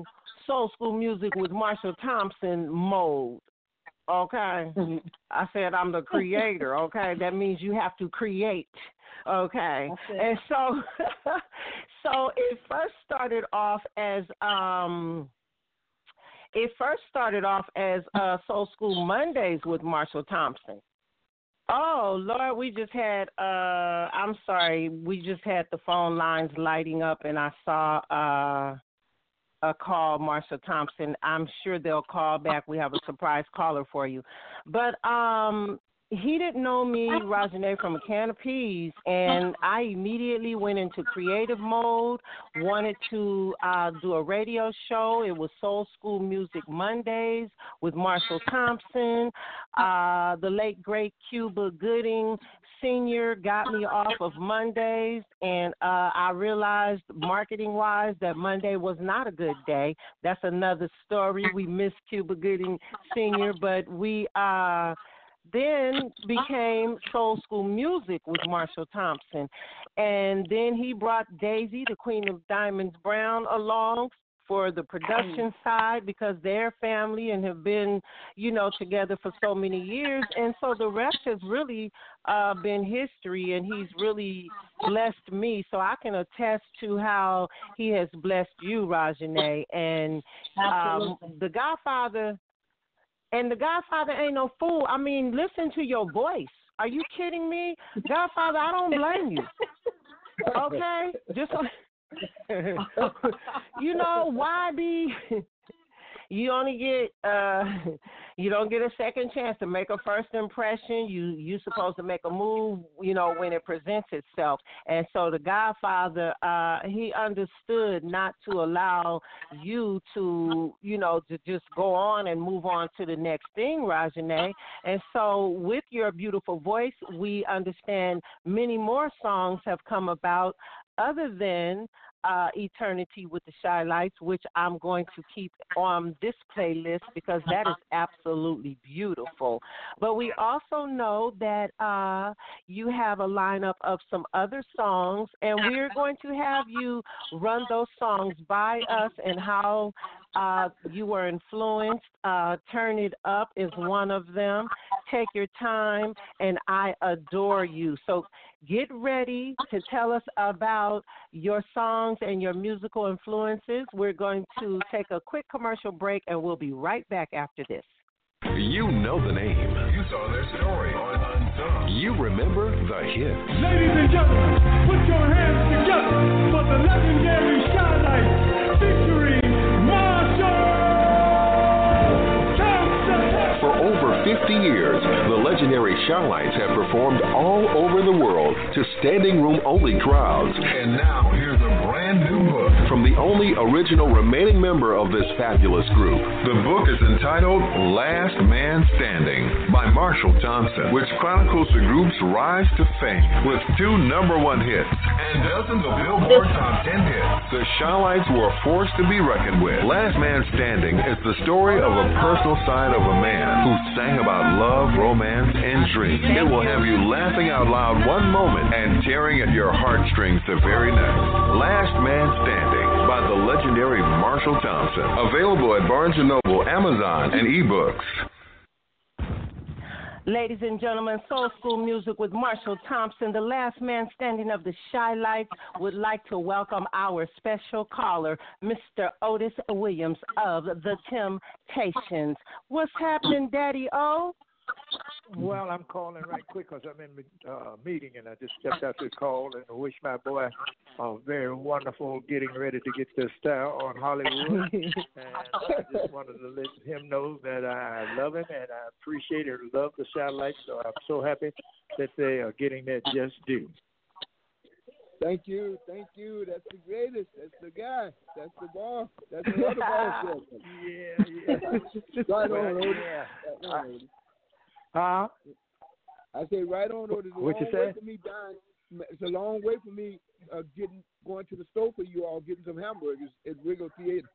Soul School Music with Marshall Thompson mode. Okay, mm-hmm. I said I'm the creator. Okay, that means you have to create. Okay, and so so it first started off as um, it first started off as uh, Soul School Mondays with Marshall Thompson. Oh Lord, we just had uh, I'm sorry, we just had the phone lines lighting up, and I saw. Uh, A call, Marshall Thompson. I'm sure they'll call back. We have a surprise caller for you. But um, he didn't know me, Rajane, from a can of peas, and I immediately went into creative mode, wanted to uh, do a radio show. It was Soul School Music Mondays with Marshall Thompson. Uh, the late, great Cuba Gooding Senior got me off of Mondays, and uh, I realized marketing-wise that Monday was not a good day. That's another story. We missed Cuba Gooding Senior, but we uh, then became Soul School Music with Marshall Thompson. And then he brought Daisy, the Queen of Diamonds Brown, along for the production side because they're family and have been, you know, together for so many years. And so the rest has really uh, been history, and he's really blessed me. So I can attest to how he has blessed you, Rajane. And um, the Godfather, and the Godfather ain't no fool. I mean, listen to your voice. Are you kidding me? Godfather, I don't blame you. Okay? Just you know, why be you only get uh you don't get a second chance to make a first impression. You you supposed to make a move, you know, when it presents itself. And so the Godfather, uh, he understood not to allow you to, you know, to just go on and move on to the next thing, Rajane. And so with your beautiful voice, we understand many more songs have come about other than uh, Eternity with the Shy Lights, which I'm going to keep on this playlist because that is absolutely beautiful. But we also know that uh, you have a lineup of some other songs, and we're going to have you run those songs by us and how uh, you were influenced. Uh, Turn It Up is one of them. Take Your Time, and I Adore You. So get ready to tell us about your songs and your musical influences. We're going to take a quick commercial break, and we'll be right back after this.
You know the name. You saw their story on Unsung. You remember the hit.
Ladies and gentlemen, put your hands together for the legendary Shy Lights featuring Marshall Thompson.
For over fifty years, the legendary Shy Lights have performed all over the world to standing room only crowds. And now here's a brand new book from the only original remaining member of this fabulous group. The book is entitled Last Man Standing by Marshall Thompson, which chronicles the group's rise to fame with two number one hits and dozens of Billboard top ten hits. The Shy Lights were a force to be reckoned with. Last Man Standing is the story of a personal side of a man who sang about love, romance, and dreams. It will have you laughing out loud one moment and tearing at your heartstrings the very next. Last Man Standing by the legendary Marshall Thompson. Available at Barnes and Noble, Amazon, and eBooks.
Ladies and gentlemen, Soul School Music with Marshall Thompson, the last man standing of the Shy Lights, would like to welcome our special caller, Mister Otis Williams of The Temptations. What's happening, Daddy O?
Well, I'm calling right quick because I'm in a uh, meeting, and I just stepped out to call and wish my boy a very wonderful getting ready to get the star on Hollywood. And I just wanted to let him know that I love him and I appreciate and love the Shy Lights, so I'm so happy that they are getting that just due.
Thank you, thank you. That's the greatest. That's the guy. That's the boss. That's the other boss.
Yeah, yeah.
Right on, Otis.
Yeah.
Right on, Otis.
Huh?
I say right on, Otis. It's a
what
long
you say?
way for me dying. It's a long way for me uh, getting going to the store for you all, getting some hamburgers at Wiggle Theater.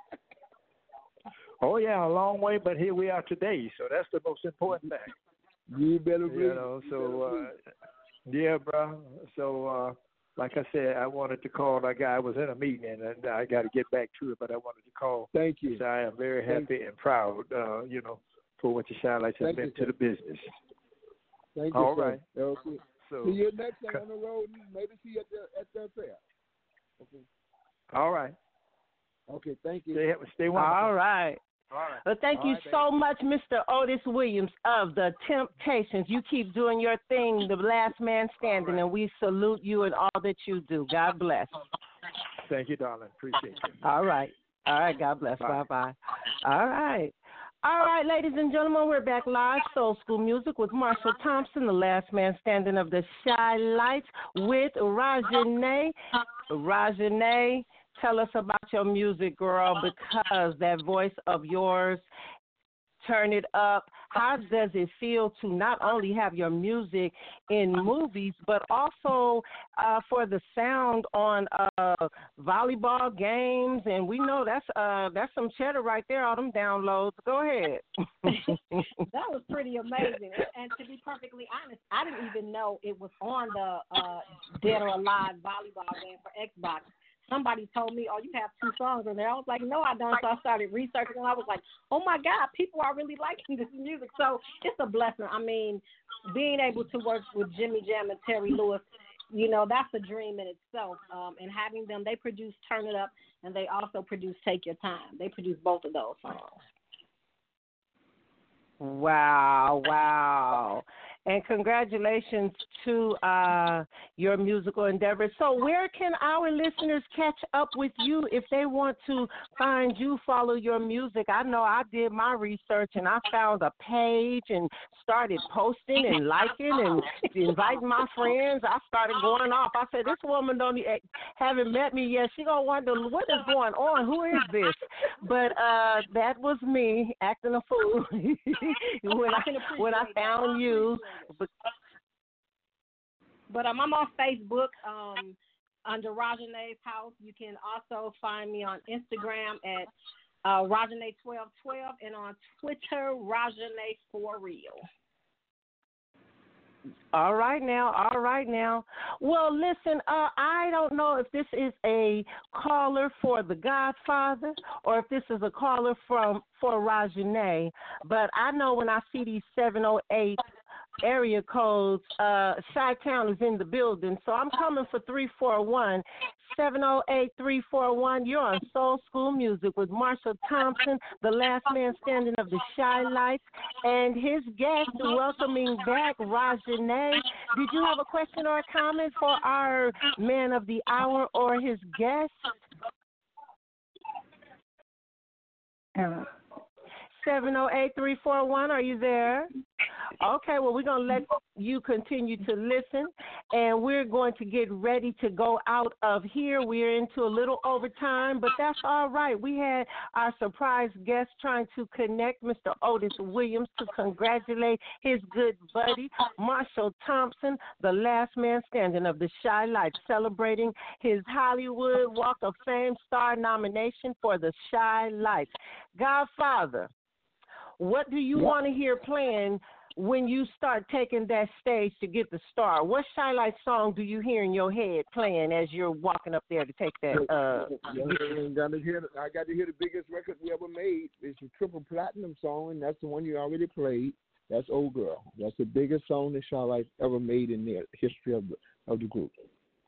Oh yeah, a long way, but here we are today, so that's the most important thing.
You better believe.
You know, so uh, yeah, bro. So uh, like I said, I wanted to call. Like I was in a meeting and I got to get back to it, but I wanted to call.
Thank you.
So I am very happy and proud, uh, you know, for what your Chi-Lites have been to the business.
Thank you.
All
sir.
right.
Okay.
So,
see you next time on the road. Maybe see you at the at the fair. Okay.
All right.
Okay. Thank you.
Stay, stay wonderful.
All right.
All right.
Well, thank
All
you
right,
so much, Mister Otis Williams of the Temptations. You keep doing your thing, the last man standing, right. And we salute you and all that you do. God bless.
Thank you, darling. Appreciate you.
All right. All right. God bless. Bye bye. All right. All right, ladies and gentlemen, we're back live. Soul School Music with Marshall Thompson, the last man standing of the Chi-Lites, with Rajane. Rajane, tell us about your music, girl, because that voice of yours, turn it up. How does it feel to not only have your music in movies, but also uh, for the sound on uh, volleyball games? And we know that's uh, that's some cheddar right there, all them downloads. Go ahead.
That was pretty amazing. And to be perfectly honest, I didn't even know it was on the uh, Dead or Alive volleyball game for Xbox. Somebody told me, oh, you have two songs in there. I was like, no, I don't. So I started researching, and I was like, oh, my God, people are really liking this music. So it's a blessing. I mean, being able to work with Jimmy Jam and Terry Lewis, you know, that's a dream in itself. Um, and having them, they produce Turn It Up, and they also produce Take Your Time. They produce both of those songs.
Wow, wow. And congratulations to uh, your musical endeavors. So where can our listeners catch up with you if they want to find you, follow your music? I know I did my research and I found a page and started posting and liking and inviting my friends. I started going off. I said, this woman don't haven't met me yet. She gonna wonder what is going on. Who is this? But uh, that was me acting a fool when I when I found you. But,
but um, I'm on Facebook um, under Rajane's House. You can also find me on Instagram at uh, Rajane twelve twelve and on Twitter, Rajane for real.
All right now, all right now. Well, listen, uh, I don't know if this is a caller for the Godfather or if this is a caller from for Rajane, but I know when I see these seven oh eight area codes, uh, Chi-Town is in the building, so I'm coming for three four one, seven oh eight, three four one. You're on Soul School Music with Marshall Thompson, the last man standing of the Chi-Lites, and his guest welcoming back Rajane. Did you have a question or a comment for our man of the hour or his guest?
Uh,
seven oh eight, three four one, are you there? Okay, well, we're going to let you continue to listen, and we're going to get ready to go out of here. We're into a little overtime, but that's all right. We had our surprise guest trying to connect, Mister Otis Williams, to congratulate his good buddy, Marshall Thompson, the last man standing of the Chi-Lites, celebrating his Hollywood Walk of Fame star nomination for the Chi-Lites. Godfather, what do you want to hear playing when you start taking that stage to get the star? What Chi-Lites song do you hear in your head playing as you're walking up there to take that? Uh,
I got to hear. I got to hear the biggest record we ever made. It's a triple platinum song, and that's the one you already played. That's Old Girl. That's the biggest song that Chi-Lites ever made in the history of the of the group.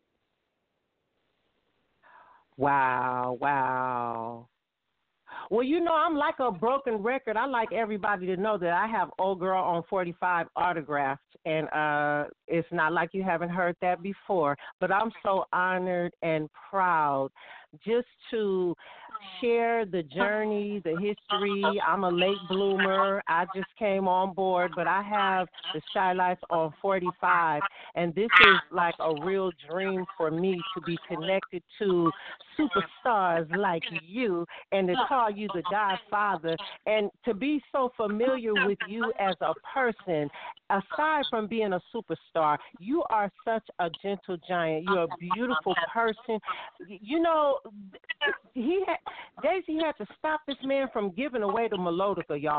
Wow! Wow! Well, you know, I'm like a broken record. I like everybody to know that I have Old Girl on forty-five autographed, and uh, it's not like you haven't heard that before. But I'm so honored and proud just to share the journey, the history. I'm a late bloomer. I just came on board, but I have the Chi-Lites on forty-five, and this is like a real dream for me to be connected to superstars like you and to call you the Godfather and to be so familiar with you as a person. Aside from being a superstar, you are such a gentle giant. You're a beautiful person. You know, he had, Daisy had to stop this man from giving away the melodica, y'all.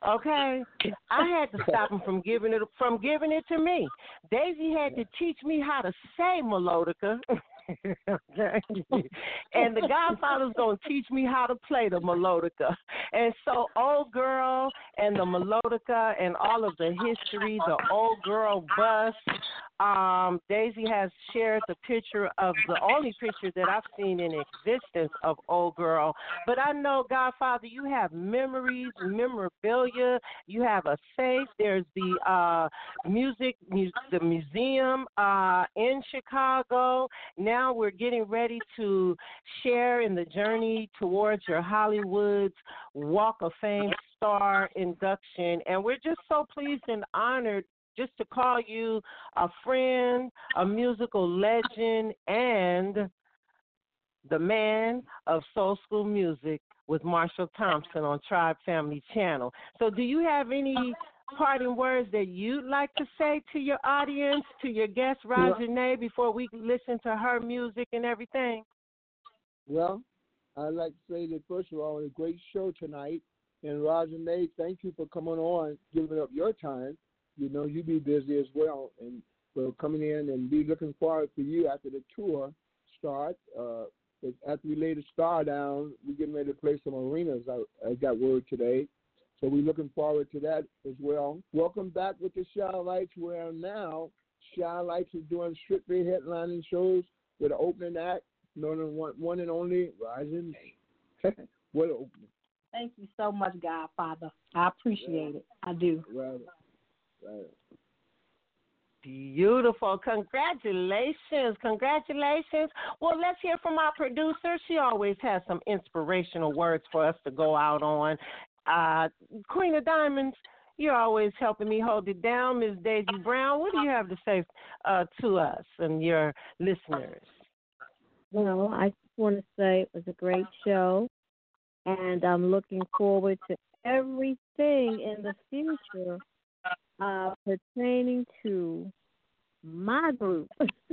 Okay, I had to stop him from giving it from giving it to me. Daisy had to teach me how to say melodica. Okay. And the Godfather's gonna teach me how to play the melodica. And so Old Girl and the melodica and all of the history, the Old Girl bus. Um, Daisy has shared the picture of the only picture that I've seen in existence of Old Girl. But I know, Godfather, you have memories, memorabilia. You have a safe. There's the uh, music, mu- the museum uh, in Chicago. Now we're getting ready to share in the journey towards your Hollywood's Walk of Fame star induction. And we're just so pleased and honored just to call you a friend, a musical legend, and the man of soul school music with Marshall Thompson on Tribe Family Channel. So do you have any parting words that you'd like to say to your audience, to your guest, Rajane, before we listen to her music and everything?
Well, I'd like to say that, first of all, it's a great show tonight. And Rajane, thank you for coming on, giving up your time. You know, you be busy as well, and for coming in and be looking forward for you after the tour start. Uh, after we lay the star down, we're getting ready to play some arenas. I, I got word today. So we're looking forward to that as well. Welcome back with the Shy Lights, where now Shy Lights is doing strictly headlining shows with an opening act, known as one, one and only Rising Nate. What an opening.
Thank you so much, Godfather. I appreciate yeah. it. I do.
Right. Right.
Beautiful. Congratulations. Congratulations. Well, let's hear from our producer. She always has some inspirational words for us to go out on. Uh, Queen of Diamonds, you're always helping me hold it down. Miss Daisy Brown, what do you have to say uh, to us and your listeners?
Well, I just want to say it was a great show, and I'm looking forward to everything in the future Uh, pertaining to my group.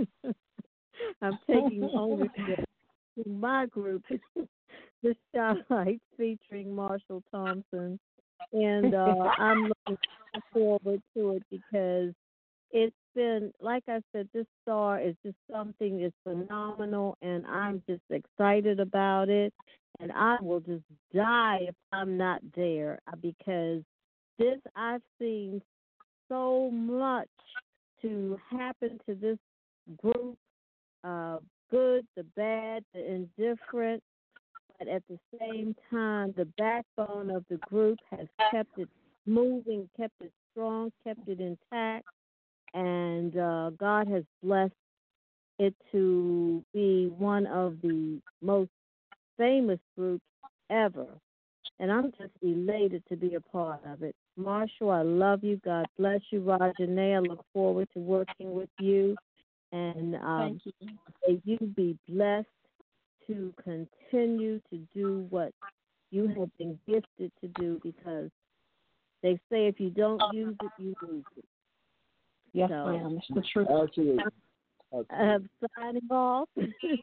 I'm taking ownership to my group, the Starlights, featuring Marshall Thompson. And uh, I'm looking forward to it because it's been, like I said, this star is just something that's phenomenal, and I'm just excited about it. And I will just die if I'm not there because this I've seen so much to happen to this group, uh, good, the bad, the indifferent, but at the same time, the backbone of the group has kept it moving, kept it strong, kept it intact, and uh, God has blessed it to be one of the most famous groups ever. And I'm just elated to be a part of it. Marshall, I love you. God bless you. Rajane, I look forward to working with you. And um,
Thank you.
may you be blessed to continue to do what you have been gifted to do, because they say if you don't use it, you lose it.
Yes,
so,
ma'am. It's the truth.
Absolutely.
I'm signing off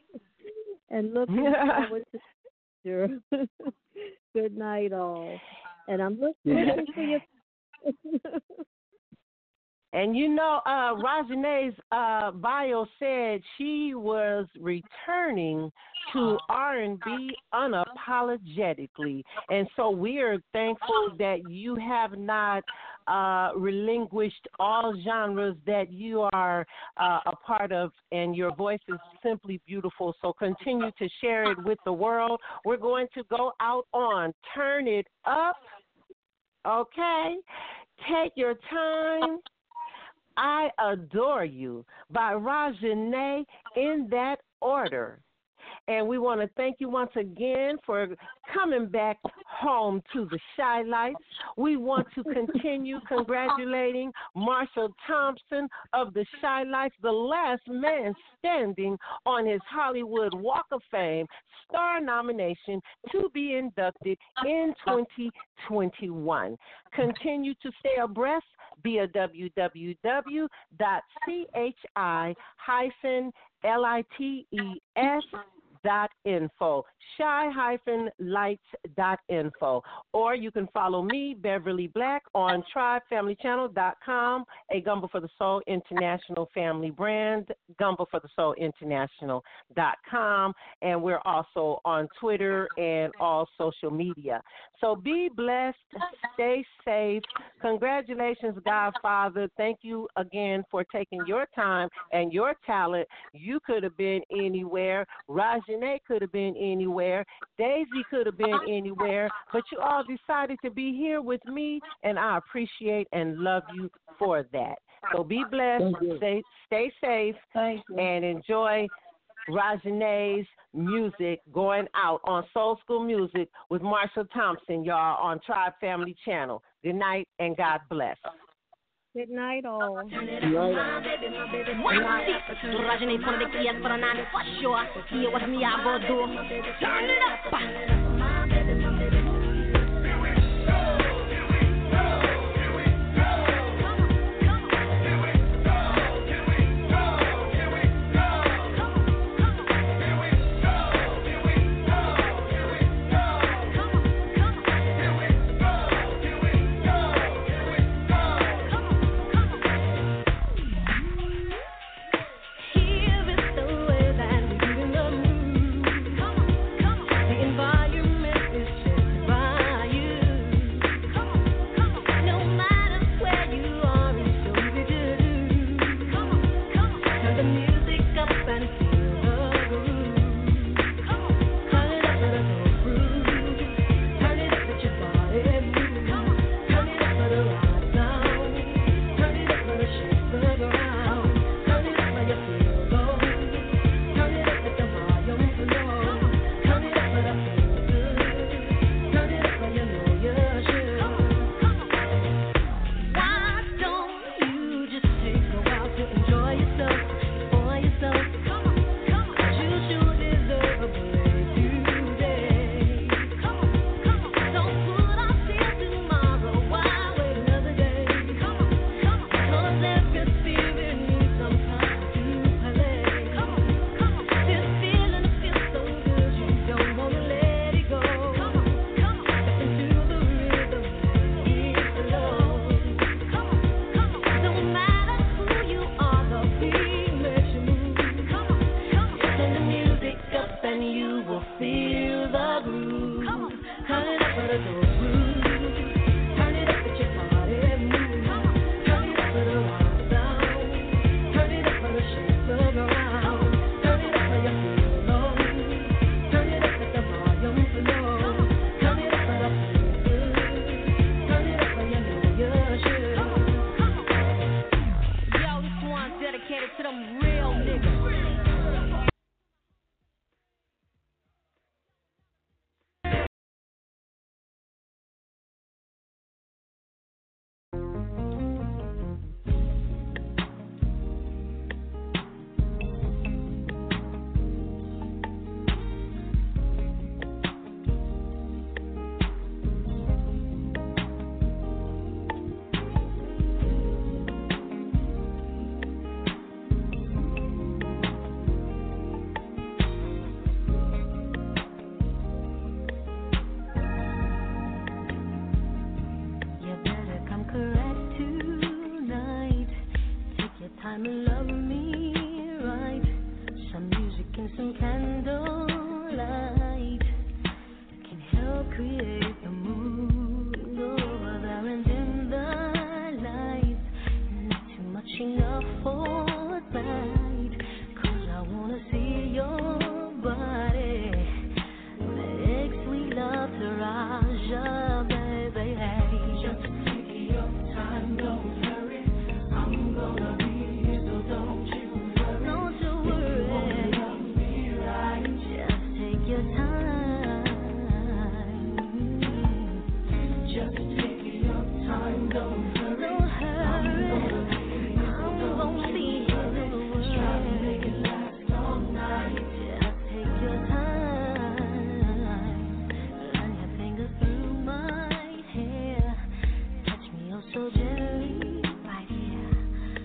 and looking forward to sure. Good night, all. And I'm looking for you.
And you know, uh, Rajane's uh, bio said she was returning to R and B unapologetically. And so we are thankful that you have not uh, relinquished all genres that you are uh, a part of, and your voice is simply beautiful. So continue to share it with the world. We're going to go out on Turn It Up, okay? Take your time. I Adore You by Rajane, in that order. And we want to thank you once again for coming back home to the Shy Lights. We want to continue congratulating Marshall Thompson of the Shy Lights, the last man standing on his Hollywood Walk of Fame star nomination to be inducted in twenty twenty-one. Continue to stay abreast via w w w dot chi dash lites dot info, shy lights dot info. Or you can follow me, Beverly Black, on tribe family channel dot com, a Gumbo for the Soul International family brand, Gumbo for the Soul International dot com. And we're also on Twitter and all social media. So be blessed, stay safe. Congratulations, Godfather. Thank you again for taking your time and your talent. You could have been anywhere. Rajane could have been anywhere. Daisy could have been anywhere. But you all decided to be here with me, and I appreciate and love you for that. So be blessed, stay, stay safe, and enjoy Rajane's music going out on Soul School Music with Marshall Thompson, y'all, on Tribe Family Channel. Good night and God bless.
Good night, all.
Rajane for the kids for the night for sure. Hear what me I go do. Turn it up.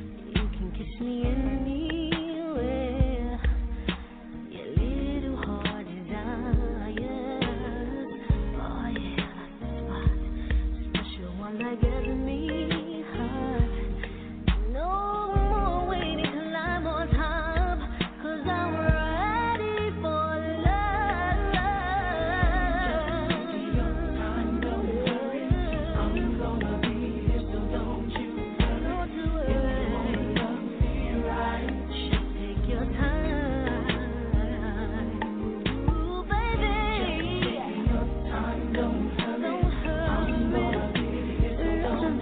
Kiss me anywhere, your little heart. Don't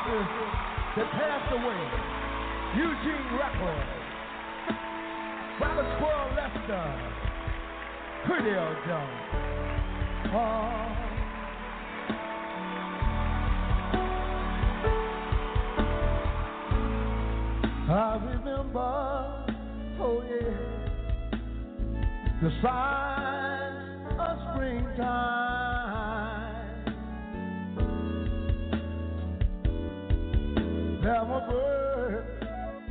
artist that passed away, Eugene Records, Robert Squirrel Lester, Cordell Jones. Oh. I remember, oh yeah, the signs of springtime. There were birds,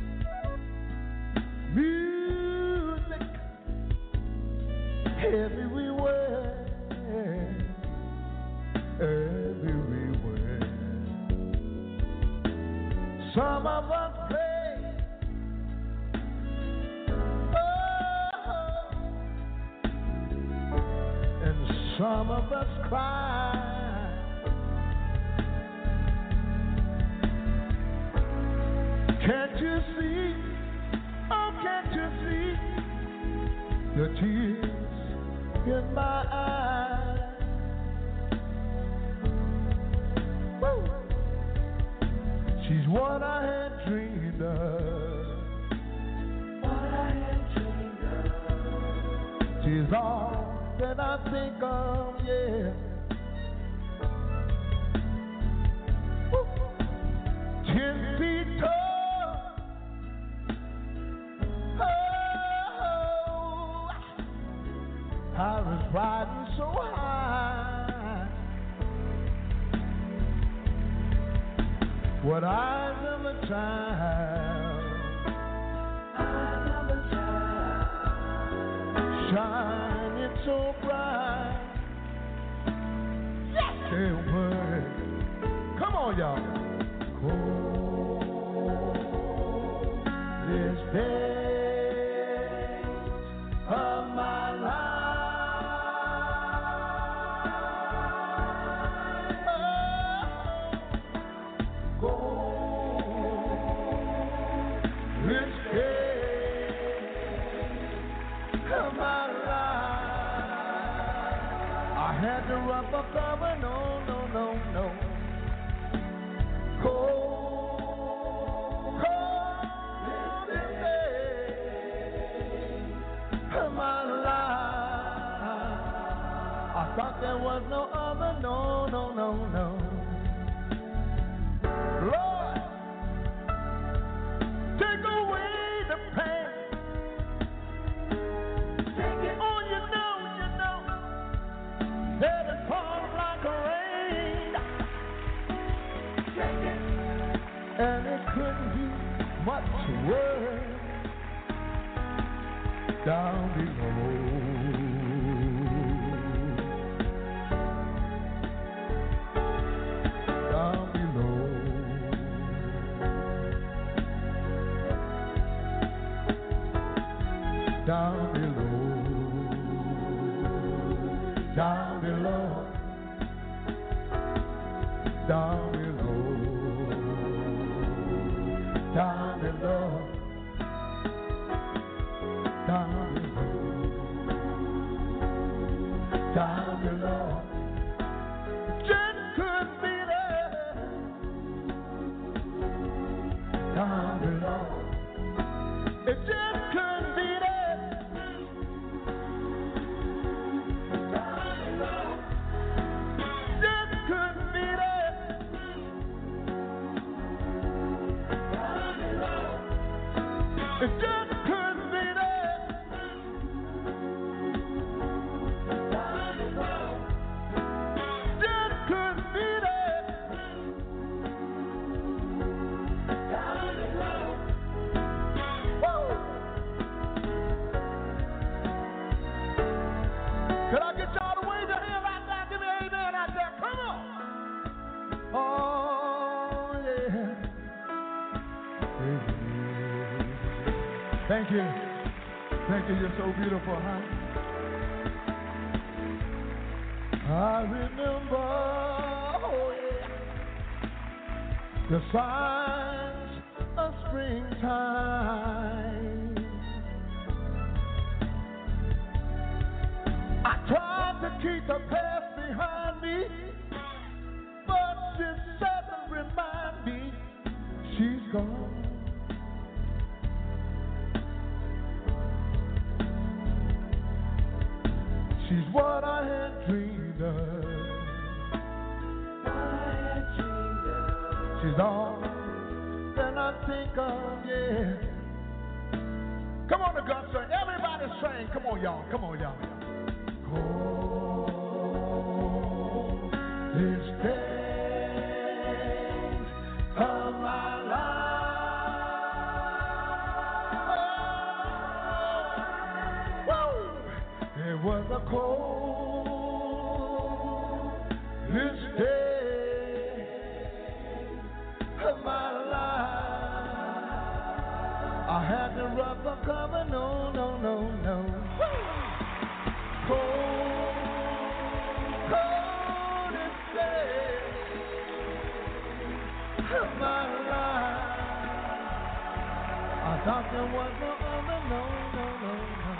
music everywhere, everywhere. Some of us played, oh, and some of us cried. Can't you see? Oh, can't you see the tears in my eyes? Woo. She's what I had dreamed of. What I had dreamed of. She's all that I think of, yeah. Woo. Ten feet tall. I was riding so high. What eyes of a child, eyes of a child, shining so bright. Yes, hey, boy. Come on, y'all. Cold this day of my life. The rubber cover, no, no, no, no. Cold, cold this day of my life. I thought there was no other, no, no, no, no. Lord, take away the pain. Take it on, you know, you know. Let it fall like rain. Take it. And it couldn't be much worse down below. Down below. Down below. Down below, down below, down below, down below, down below. Just couldn't be there. Down below, it just couldn't be there. It just couldn't be there. Just couldn't be there. Woo! Can I get y'all to wave your hand right there? Give me an amen out there. Come on. Oh, yeah. Thank you. Thank you. You're so beautiful, huh? I remember, oh yeah, the signs of springtime. I tried to keep the past behind me, but it doesn't remind me gone. She's what I had dreamed of. I had dreamed of. She's all that I think of, yeah. Come on, the God sing. Everybody sing. Come on, y'all. Come on, y'all. Oh, this days of my life. Oh, it was a cold this day of my life. I had to rub the cover, no, no, no, no. Cold, cold this day of my life. I thought there was no other, no, no, no, no.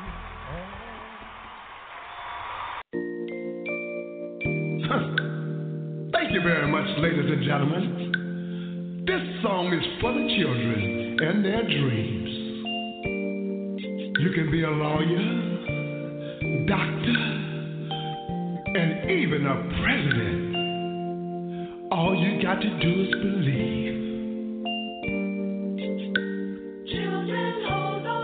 Thank you very much, ladies and gentlemen. This song is for the children and their dreams. You can be a lawyer, doctor, and even a president. All you got to do is believe. Children, hold on.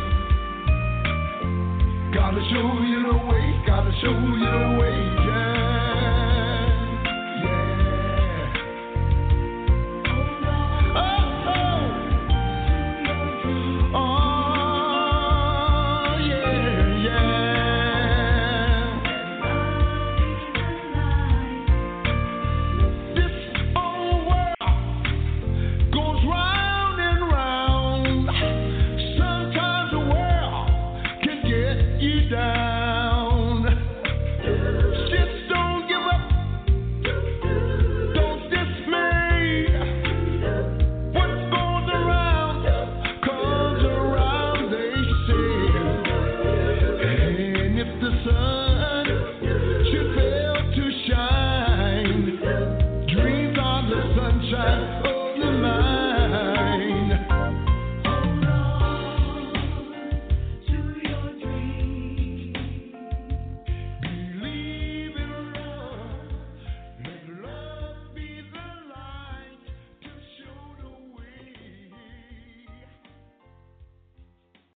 Gotta show you the way, gotta show you the way, yeah.